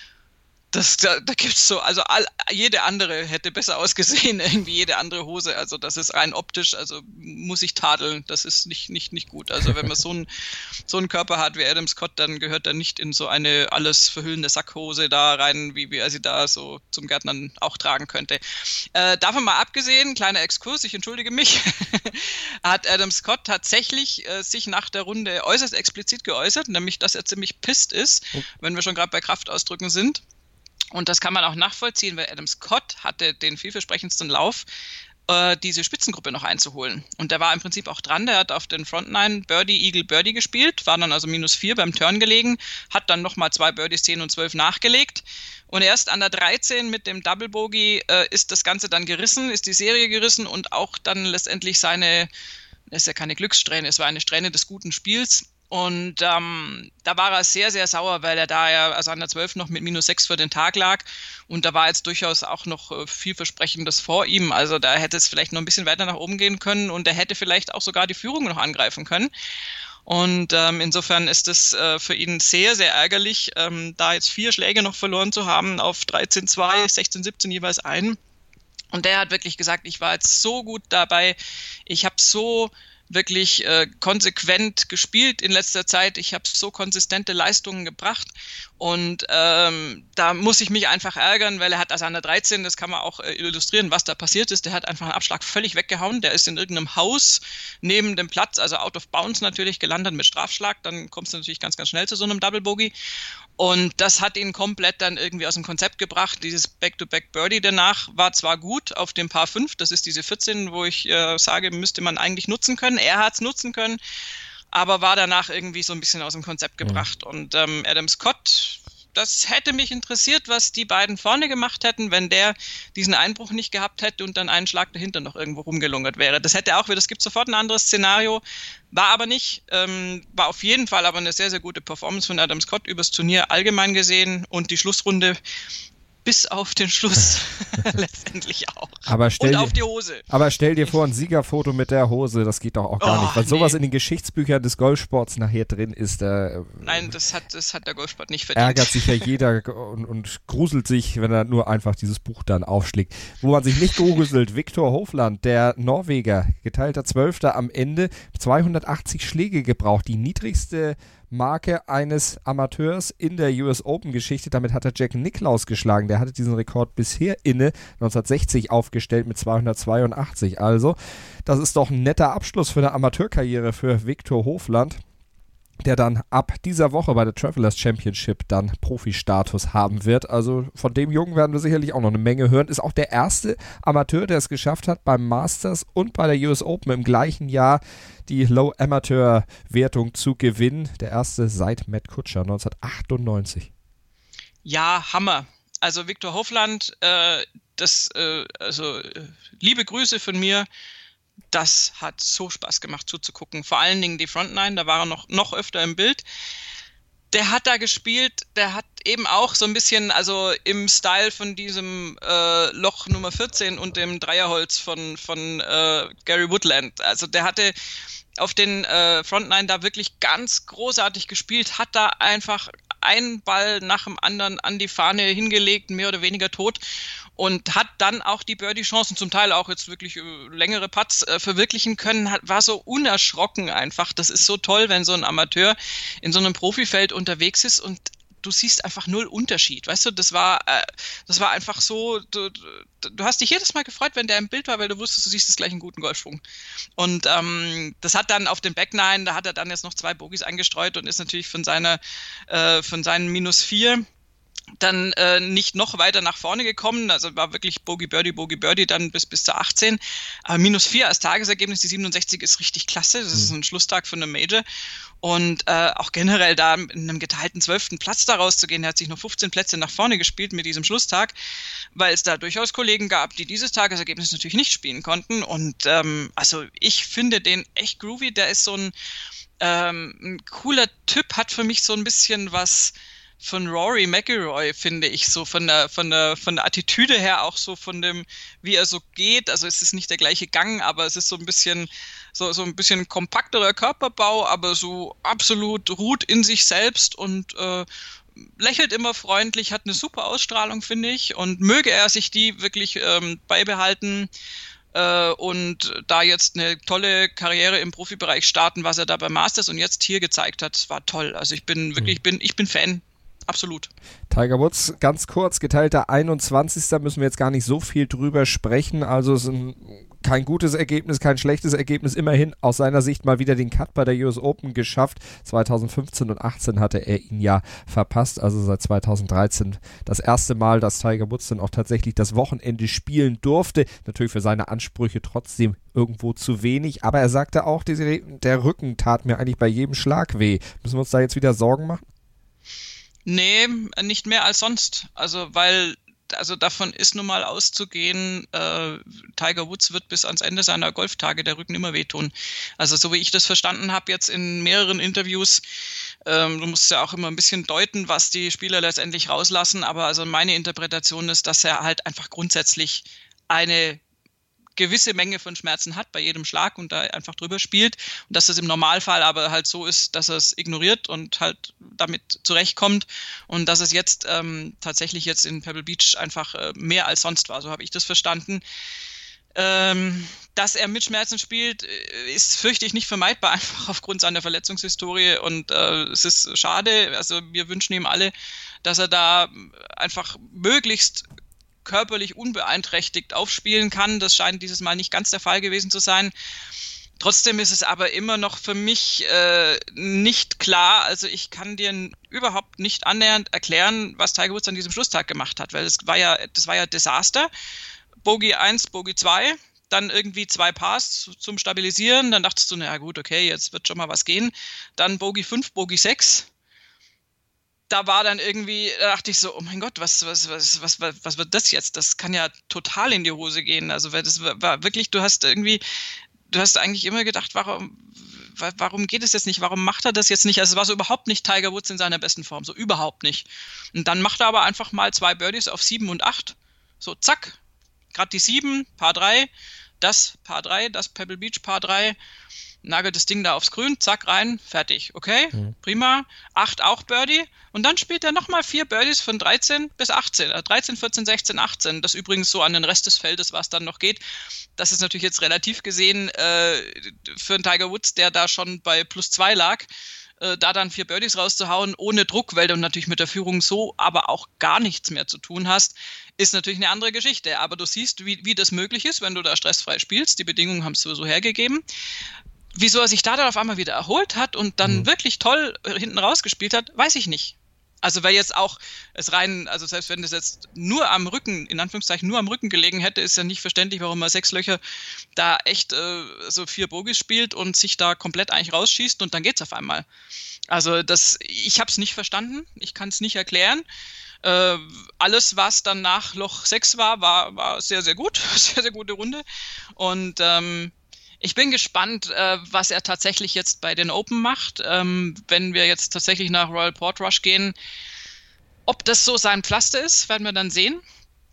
Das, da, da gibt's so, also all, jede andere hätte besser ausgesehen, irgendwie jede andere Hose, also das ist rein optisch, also muss ich tadeln, das ist nicht, nicht, nicht gut, also wenn man so einen so einen Körper hat wie Adam Scott, dann gehört er nicht in so eine alles verhüllende Sackhose da rein, wie, wie er sie da so zum Gärtnern auch tragen könnte. Äh, davon mal abgesehen, kleiner Exkurs, ich entschuldige mich, hat Adam Scott tatsächlich äh, sich nach der Runde äußerst explizit geäußert, nämlich, dass er ziemlich pisst ist, oh. wenn wir schon gerade bei Kraftausdrücken sind. Und das kann man auch nachvollziehen, weil Adam Scott hatte den vielversprechendsten Lauf, äh, diese Spitzengruppe noch einzuholen. Und der war im Prinzip auch dran, der hat auf den Front Nine Birdie, Eagle, Birdie gespielt, war dann also minus vier beim Turn gelegen, hat dann nochmal zwei Birdies, zehn und zwölf nachgelegt. Und erst an der dreizehn mit dem Double Bogey äh, ist das Ganze dann gerissen, ist die Serie gerissen und auch dann letztendlich seine, das ist ja keine Glückssträhne, es war eine Strähne des guten Spiels. Und ähm, da war er sehr, sehr sauer, weil er da ja also an der zwölf noch mit minus sechs für den Tag lag. Und da war jetzt durchaus auch noch äh, vielversprechendes vor ihm. Also da hätte es vielleicht noch ein bisschen weiter nach oben gehen können und er hätte vielleicht auch sogar die Führung noch angreifen können. Und ähm, insofern ist es äh, für ihn sehr, sehr ärgerlich, ähm, da jetzt vier Schläge noch verloren zu haben auf dreizehn zwei, sechzehn siebzehn jeweils ein. Und der hat wirklich gesagt, ich war jetzt so gut dabei, ich habe so wirklich äh, konsequent gespielt in letzter Zeit. Ich habe so konsistente Leistungen gebracht und ähm, da muss ich mich einfach ärgern, weil er hat also an der dreizehn, das kann man auch äh, illustrieren, was da passiert ist. Der hat einfach einen Abschlag völlig weggehauen. Der ist in irgendeinem Haus neben dem Platz, also out of bounds natürlich, gelandet mit Strafschlag. Dann kommst du natürlich ganz, ganz schnell zu so einem Double Bogey. Und das hat ihn komplett dann irgendwie aus dem Konzept gebracht. Dieses Back-to-Back-Birdie danach war zwar gut auf dem Par fünf, das ist diese vierzehn, wo ich äh, sage, müsste man eigentlich nutzen können. Er hat es nutzen können, aber war danach irgendwie so ein bisschen aus dem Konzept gebracht. Mhm. Und ähm, Adam Scott, das hätte mich interessiert, was die beiden vorne gemacht hätten, wenn der diesen Einbruch nicht gehabt hätte und dann einen Schlag dahinter noch irgendwo rumgelungert wäre. Das hätte auch wieder, das gibt sofort ein anderes Szenario, war aber nicht, ähm, war auf jeden Fall aber eine sehr, sehr gute Performance von Adam Scott übers Turnier allgemein gesehen und die Schlussrunde bis auf den Schluss letztendlich auch. Aber stell und dir, auf die Hose. Aber stell dir vor, ein Siegerfoto mit der Hose, das geht doch auch gar oh, nicht. Weil nee. sowas in den Geschichtsbüchern des Golfsports nachher drin ist, äh, Nein, das hat, das hat der Golfsport nicht verdient. Ärgert sich ja jeder und, und gruselt sich, wenn er nur einfach dieses Buch dann aufschlägt. Wo man sich nicht gruselt, Viktor Hovland, der Norweger, geteilter Zwölfter am Ende, zweihundertachtzig Schläge gebraucht, die niedrigste Marke eines Amateurs in der U S Open-Geschichte. Damit hat er Jack Nicklaus geschlagen. Der hatte diesen Rekord bisher inne neunzehnhundertsechzig aufgestellt mit zweihundertzweiundachtzig. Also, das ist doch ein netter Abschluss für eine Amateurkarriere für Viktor Hovland, der dann ab dieser Woche bei der Travelers Championship dann Profi-Status haben wird. Also von dem Jungen werden wir sicherlich auch noch eine Menge hören. Ist auch der erste Amateur, der es geschafft hat, beim Masters und bei der U S Open im gleichen Jahr die Low-Amateur-Wertung zu gewinnen. Der erste seit Matt Kutscher neunzehnhundertachtundneunzig. Ja, Hammer. Also Viktor Hovland, äh, das, äh, also äh, liebe Grüße von mir. Das hat so Spaß gemacht zuzugucken. Vor allen Dingen die Front Nine, da war er noch, noch öfter im Bild. Der hat da gespielt, der hat eben auch so ein bisschen, also im Style von diesem äh, Loch Nummer vierzehn und dem Dreierholz von, von äh, Gary Woodland. Also der hatte auf den äh, Front Nine da wirklich ganz großartig gespielt, hat da einfach einen Ball nach dem anderen an die Fahne hingelegt, mehr oder weniger tot. Und hat dann auch die Birdie-Chancen, zum Teil auch jetzt wirklich äh, längere Putts äh, verwirklichen können, hat, war so unerschrocken einfach. Das ist so toll, wenn so ein Amateur in so einem Profifeld unterwegs ist und du siehst einfach null Unterschied. Weißt du, das war, äh, das war einfach so, du, du, du hast dich jedes Mal gefreut, wenn der im Bild war, weil du wusstest, du siehst das gleich einen guten Golfschwung. Und ähm, das hat dann auf dem Back Nine, da hat er dann jetzt noch zwei Bogies eingestreut und ist natürlich von seiner, äh, von seinen minus vier dann äh, nicht noch weiter nach vorne gekommen, also war wirklich Bogey Birdie, Bogey Birdie dann bis bis zur achtzehn, aber minus vier als Tagesergebnis, die siebenundsechzig ist richtig klasse, das ist ein Schlusstag von einem Major und äh, auch generell da in einem geteilten zwölften Platz da rauszugehen, er hat sich noch fünfzehn Plätze nach vorne gespielt mit diesem Schlusstag, weil es da durchaus Kollegen gab, die dieses Tagesergebnis natürlich nicht spielen konnten und ähm, also ich finde den echt groovy, der ist so ein Ähm, ein cooler Typ, hat für mich so ein bisschen was von Rory McIlroy, finde ich, so von der, von der, von der Attitüde her, auch so von dem, wie er so geht. Also es ist nicht der gleiche Gang, aber es ist so ein bisschen, so, so ein bisschen kompakterer Körperbau, aber so absolut ruht in sich selbst und äh, lächelt immer freundlich, hat eine super Ausstrahlung, finde ich, und möge er sich die wirklich ähm, beibehalten äh, und da jetzt eine tolle Karriere im Profibereich starten, was er da bei Masters und jetzt hier gezeigt hat, war toll. Also ich bin wirklich, ich bin, ich bin Fan. Absolut. Tiger Woods, ganz kurz, geteilter einundzwanzigster müssen wir jetzt gar nicht so viel drüber sprechen. Also es ist ein, kein gutes Ergebnis, kein schlechtes Ergebnis. Immerhin aus seiner Sicht mal wieder den Cut bei der U S Open geschafft. zweitausendfünfzehn und achtzehn hatte er ihn ja verpasst. Also seit zweitausenddreizehn das erste Mal, dass Tiger Woods dann auch tatsächlich das Wochenende spielen durfte. Natürlich für seine Ansprüche trotzdem irgendwo zu wenig. Aber er sagte auch, der Rücken tat mir eigentlich bei jedem Schlag weh. Müssen wir uns da jetzt wieder Sorgen machen? Nee, nicht mehr als sonst. Also, weil, also davon ist nun mal auszugehen, äh, Tiger Woods wird bis ans Ende seiner Golftage der Rücken immer wehtun. Also, so wie ich das verstanden habe jetzt in mehreren Interviews, ähm, du musst ja auch immer ein bisschen deuten, was die Spieler letztendlich rauslassen, aber also meine Interpretation ist, dass er halt einfach grundsätzlich eine gewisse Menge von Schmerzen hat bei jedem Schlag und da einfach drüber spielt und dass das im Normalfall aber halt so ist, dass er es ignoriert und halt damit zurechtkommt und dass es jetzt ähm, tatsächlich jetzt in Pebble Beach einfach äh, mehr als sonst war, so habe ich das verstanden. Ähm, dass er mit Schmerzen spielt, ist, fürchte ich, nicht vermeidbar, einfach aufgrund seiner Verletzungshistorie und äh, es ist schade, also wir wünschen ihm alle, dass er da einfach möglichst körperlich unbeeinträchtigt aufspielen kann. Das scheint dieses Mal nicht ganz der Fall gewesen zu sein. Trotzdem ist es aber immer noch für mich äh, nicht klar, also ich kann dir n- überhaupt nicht annähernd erklären, was Tiger Woods an diesem Schlusstag gemacht hat, weil das war ja, das war ja Desaster. Bogey eins, Bogey zwei, dann irgendwie zwei Pars zum Stabilisieren, dann dachtest du, naja gut, okay, jetzt wird schon mal was gehen. Dann Bogey fünf, Bogey sechs. Da war dann irgendwie, da dachte ich so, oh mein Gott, was, was, was, was, was wird das jetzt? Das kann ja total in die Hose gehen. Also, weil das war wirklich, du hast irgendwie, du hast eigentlich immer gedacht, warum, warum geht es jetzt nicht? Warum macht er das jetzt nicht? Also, es war so überhaupt nicht Tiger Woods in seiner besten Form, so überhaupt nicht. Und dann macht er aber einfach mal zwei Birdies auf sieben und acht. So, zack, gerade die sieben, Par drei, das Par drei, das Pebble Beach Par drei. Nagelt das Ding da aufs Grün, zack, rein, fertig. Okay, mhm. Prima. acht auch Birdie. Und dann spielt er nochmal vier Birdies von dreizehn bis achtzehn. dreizehn, vierzehn, sechzehn, achtzehn. Das übrigens so an den Rest des Feldes, was dann noch geht. Das ist natürlich jetzt relativ gesehen äh, für einen Tiger Woods, der da schon bei plus zwei lag, äh, da dann vier Birdies rauszuhauen, ohne Druck, weil du natürlich mit der Führung so aber auch gar nichts mehr zu tun hast, ist natürlich eine andere Geschichte. Aber du siehst, wie, wie das möglich ist, wenn du da stressfrei spielst. Die Bedingungen haben es sowieso hergegeben. Wieso er sich da dann auf einmal wieder erholt hat und dann mhm. wirklich toll hinten rausgespielt hat, weiß ich nicht. Also weil jetzt auch es rein, also selbst wenn das jetzt nur am Rücken, in Anführungszeichen nur am Rücken gelegen hätte, ist ja nicht verständlich, warum er sechs Löcher da echt äh, so vier Bogies spielt und sich da komplett eigentlich rausschießt und dann geht's auf einmal. Also das, ich habe es nicht verstanden, ich kann es nicht erklären. Äh, alles, was dann nach Loch sechs war, war, war sehr, sehr gut, sehr, sehr gute Runde und ähm, ich bin gespannt, äh, was er tatsächlich jetzt bei den Open macht, ähm, wenn wir jetzt tatsächlich nach Royal Portrush gehen. Ob das so sein Pflaster ist, werden wir dann sehen.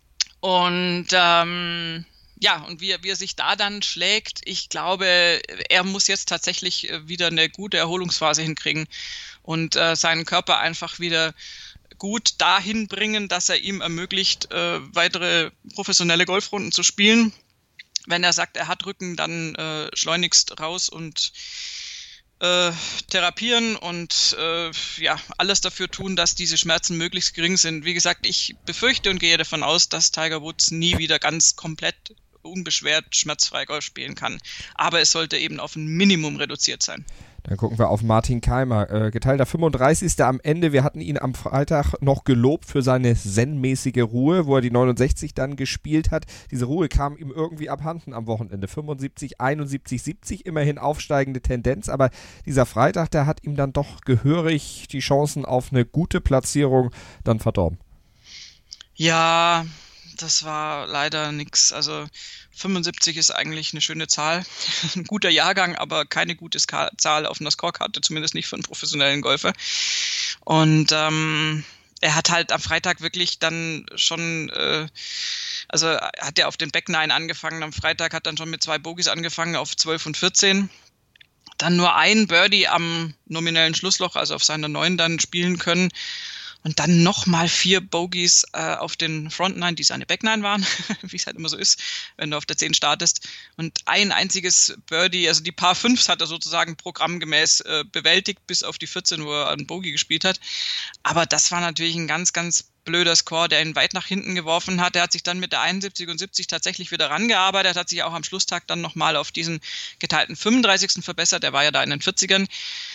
Und ähm, ja, und wie, wie er sich da dann schlägt, ich glaube, er muss jetzt tatsächlich wieder eine gute Erholungsphase hinkriegen und äh, seinen Körper einfach wieder gut dahin bringen, dass er ihm ermöglicht, äh, weitere professionelle Golfrunden zu spielen. Wenn er sagt, er hat Rücken, dann äh, schleunigst raus und äh, therapieren und äh, ja, alles dafür tun, dass diese Schmerzen möglichst gering sind. Wie gesagt, ich befürchte und gehe davon aus, dass Tiger Woods nie wieder ganz komplett unbeschwert schmerzfrei Golf spielen kann. Aber es sollte eben auf ein Minimum reduziert sein. Dann gucken wir auf Martin Keimer. Äh, geteilter fünfunddreißigster am Ende. Wir hatten ihn am Freitag noch gelobt für seine zen-mäßige Ruhe, wo er die neunundsechzig dann gespielt hat. Diese Ruhe kam ihm irgendwie abhanden am Wochenende. fünfundsiebzig, einundsiebzig, siebzig, immerhin aufsteigende Tendenz. Aber dieser Freitag, der hat ihm dann doch gehörig die Chancen auf eine gute Platzierung dann verdorben. Ja, das war leider nix. Also fünfundsiebzig ist eigentlich eine schöne Zahl, ein guter Jahrgang, aber keine gute Ska- Zahl auf einer Scorekarte, zumindest nicht für einen professionellen Golfer. Und ähm, er hat halt am Freitag wirklich dann schon, äh, also hat er auf den Back Nine angefangen, am Freitag hat dann schon mit zwei Bogies angefangen auf zwölf und vierzehn. Dann nur ein Birdie am nominellen Schlussloch, also auf seiner neun dann spielen können. Und dann nochmal vier Bogies äh, auf den Front Nine, die seine Back Nine waren, wie es halt immer so ist, wenn du auf der zehn startest. Und ein einziges Birdie, also die Par Fünfs hat er sozusagen programmgemäß äh, bewältigt, bis auf die vierzehn, wo er einen Bogey gespielt hat. Aber das war natürlich ein ganz, ganz blöder Score, der ihn weit nach hinten geworfen hat. Er hat sich dann mit der einundsiebzig und siebzig tatsächlich wieder rangearbeitet, hat sich auch am Schlusstag dann nochmal auf diesen geteilten fünfunddreißigsten verbessert. Der war ja da in den vierzigern.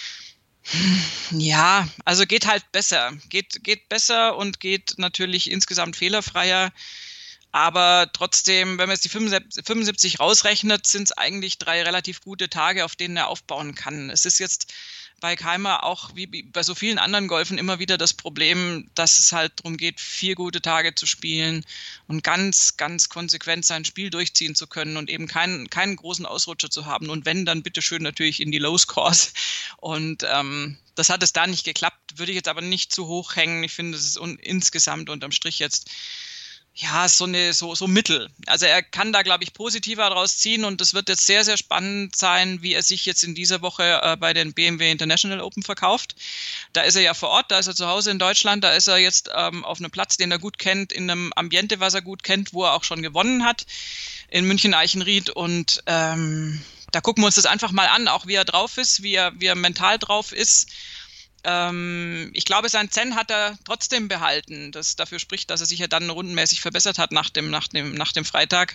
Ja, also geht halt besser. Geht, geht besser und geht natürlich insgesamt fehlerfreier. Aber trotzdem, wenn man jetzt die fünfundsiebzig rausrechnet, sind es eigentlich drei relativ gute Tage, auf denen er aufbauen kann. Es ist jetzt bei Kaymer auch wie bei so vielen anderen Golfen immer wieder das Problem, dass es halt darum geht, vier gute Tage zu spielen und ganz, ganz konsequent sein Spiel durchziehen zu können und eben keinen, keinen großen Ausrutscher zu haben. Und wenn, dann bitteschön natürlich in die Low Scores. Und ähm, das hat es da nicht geklappt, würde ich jetzt aber nicht zu hoch hängen. Ich finde, es ist un- insgesamt unterm Strich jetzt ja, so eine, so, so Mittel. Also er kann da, glaube ich, positiver draus ziehen und es wird jetzt sehr, sehr spannend sein, wie er sich jetzt in dieser Woche äh, bei den B M W International Open verkauft. Da ist er ja vor Ort, da ist er zu Hause in Deutschland, da ist er jetzt ähm, auf einem Platz, den er gut kennt, in einem Ambiente, was er gut kennt, wo er auch schon gewonnen hat, in München-Eichenried und ähm, da gucken wir uns das einfach mal an, auch wie er drauf ist, wie er, wie er mental drauf ist. Ähm, ich glaube, sein Zen hat er trotzdem behalten, das dafür spricht, dass er sich ja dann rundenmäßig verbessert hat nach dem, nach dem, nach dem Freitag.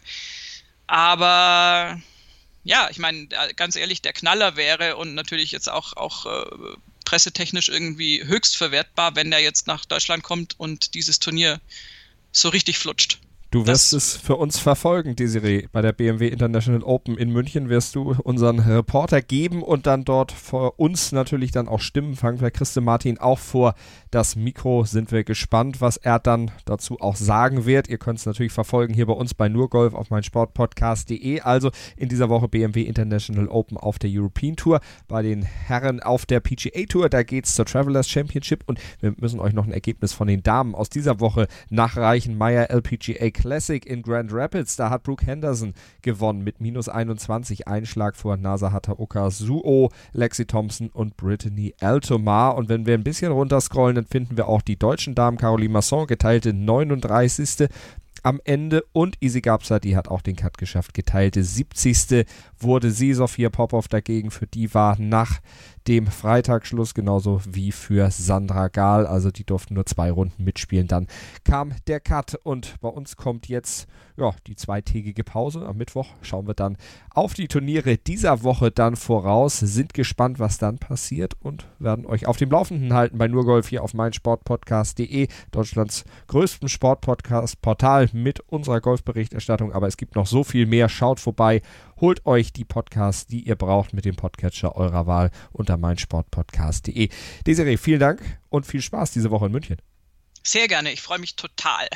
Aber ja, ich meine, ganz ehrlich, der Knaller wäre und natürlich jetzt auch, auch äh, pressetechnisch irgendwie höchst verwertbar, wenn der jetzt nach Deutschland kommt und dieses Turnier so richtig flutscht. Du wirst das, es für uns verfolgen, Desiree. Bei der B M W International Open in München wirst du unseren Reporter geben und dann dort vor uns natürlich dann auch Stimmen fangen. Vielleicht kriegst du Martin auch vor das Mikro. Sind wir gespannt, was er dann dazu auch sagen wird. Ihr könnt es natürlich verfolgen hier bei uns bei Nurgolf auf meinsportpodcast punkt de. Also in dieser Woche B M W International Open auf der European Tour. Bei den Herren auf der P G A Tour, da geht es zur Travelers Championship und wir müssen euch noch ein Ergebnis von den Damen aus dieser Woche nachreichen. Meyer L P G A Classic in Grand Rapids, da hat Brooke Henderson gewonnen mit minus einundzwanzig, Einschlag vor Nasa Hataoka Suo, Lexi Thompson und Brittany Altomar. Und wenn wir ein bisschen runterscrollen, dann finden wir auch die deutschen Damen. Caroline Masson, geteilte neununddreißigste am Ende und Isi Gabsa, die hat auch den Cut geschafft, geteilte siebzigste wurde sie. Sophia Popov dagegen, für die war nach dem Freitagsschluss genauso wie für Sandra Gahl, also die durften nur zwei Runden mitspielen. Dann kam der Cut und bei uns kommt jetzt ja, die zweitägige Pause. Am Mittwoch schauen wir dann auf die Turniere dieser Woche dann voraus, sind gespannt, was dann passiert und werden euch auf dem Laufenden halten bei Nurgolf hier auf meinsportpodcast punkt de, Deutschlands größtem Sportpodcast-Portal mit unserer Golfberichterstattung. Aber es gibt noch so viel mehr. Schaut vorbei, holt euch die Podcasts, die ihr braucht, mit dem Podcatcher eurer Wahl unter meinsportpodcast punkt de. Desiree, vielen Dank und viel Spaß diese Woche in München. Sehr gerne, ich freue mich total.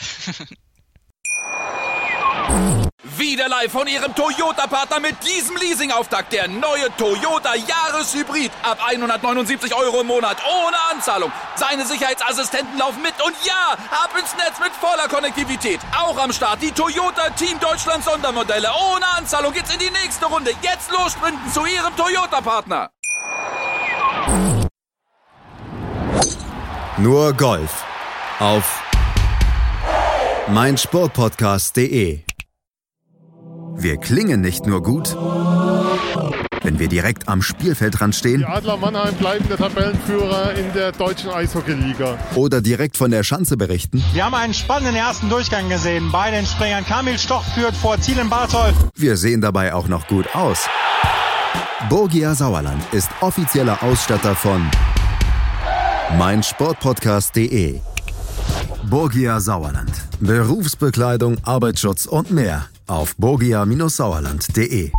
Wieder live von Ihrem Toyota-Partner mit diesem Leasing-Auftakt. Der neue Toyota Jahreshybrid. Ab hundertneunundsiebzig Euro im Monat. Ohne Anzahlung. Seine Sicherheitsassistenten laufen mit. Und ja, ab ins Netz mit voller Konnektivität. Auch am Start die Toyota Team Deutschland Sondermodelle. Ohne Anzahlung geht's in die nächste Runde. Jetzt los sprinten zu Ihrem Toyota-Partner. Nur Golf auf meinsportpodcast punkt de. Wir klingen nicht nur gut, wenn wir direkt am Spielfeldrand stehen. Die Adler Mannheim bleiben der Tabellenführer in der deutschen Eishockeyliga. Oder direkt von der Schanze berichten. Wir haben einen spannenden ersten Durchgang gesehen. Bei den Springern Kamil Stoch führt vor Ziel in Bartol. Wir sehen dabei auch noch gut aus. Borgia Sauerland ist offizieller Ausstatter von meinsportpodcast punkt de. Borgia Sauerland. Berufsbekleidung, Arbeitsschutz und mehr auf borgia Sauerland punkt de.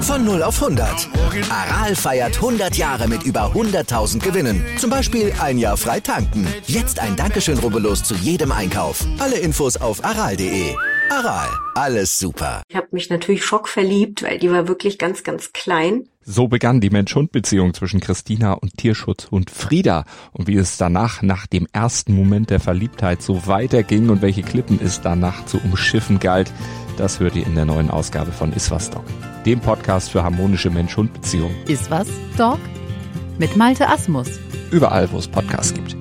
Von null auf hundert. Aral feiert hundert Jahre mit über hunderttausend Gewinnen. Zum Beispiel ein Jahr frei tanken. Jetzt ein Dankeschön, rubbellos zu jedem Einkauf. Alle Infos auf aral punkt de. Aral, alles super. Ich habe mich natürlich schockverliebt, weil die war wirklich ganz, ganz klein. So begann die Mensch-Hund-Beziehung zwischen Christina und Tierschutzhund Frieda. Und wie es danach, nach dem ersten Moment der Verliebtheit, so weiterging und welche Klippen es danach zu umschiffen galt, das hört ihr in der neuen Ausgabe von Iswas Dog, dem Podcast für harmonische Mensch-Hund-Beziehungen. Iswas Dog? Mit Malte Asmus. Überall, wo es Podcasts gibt.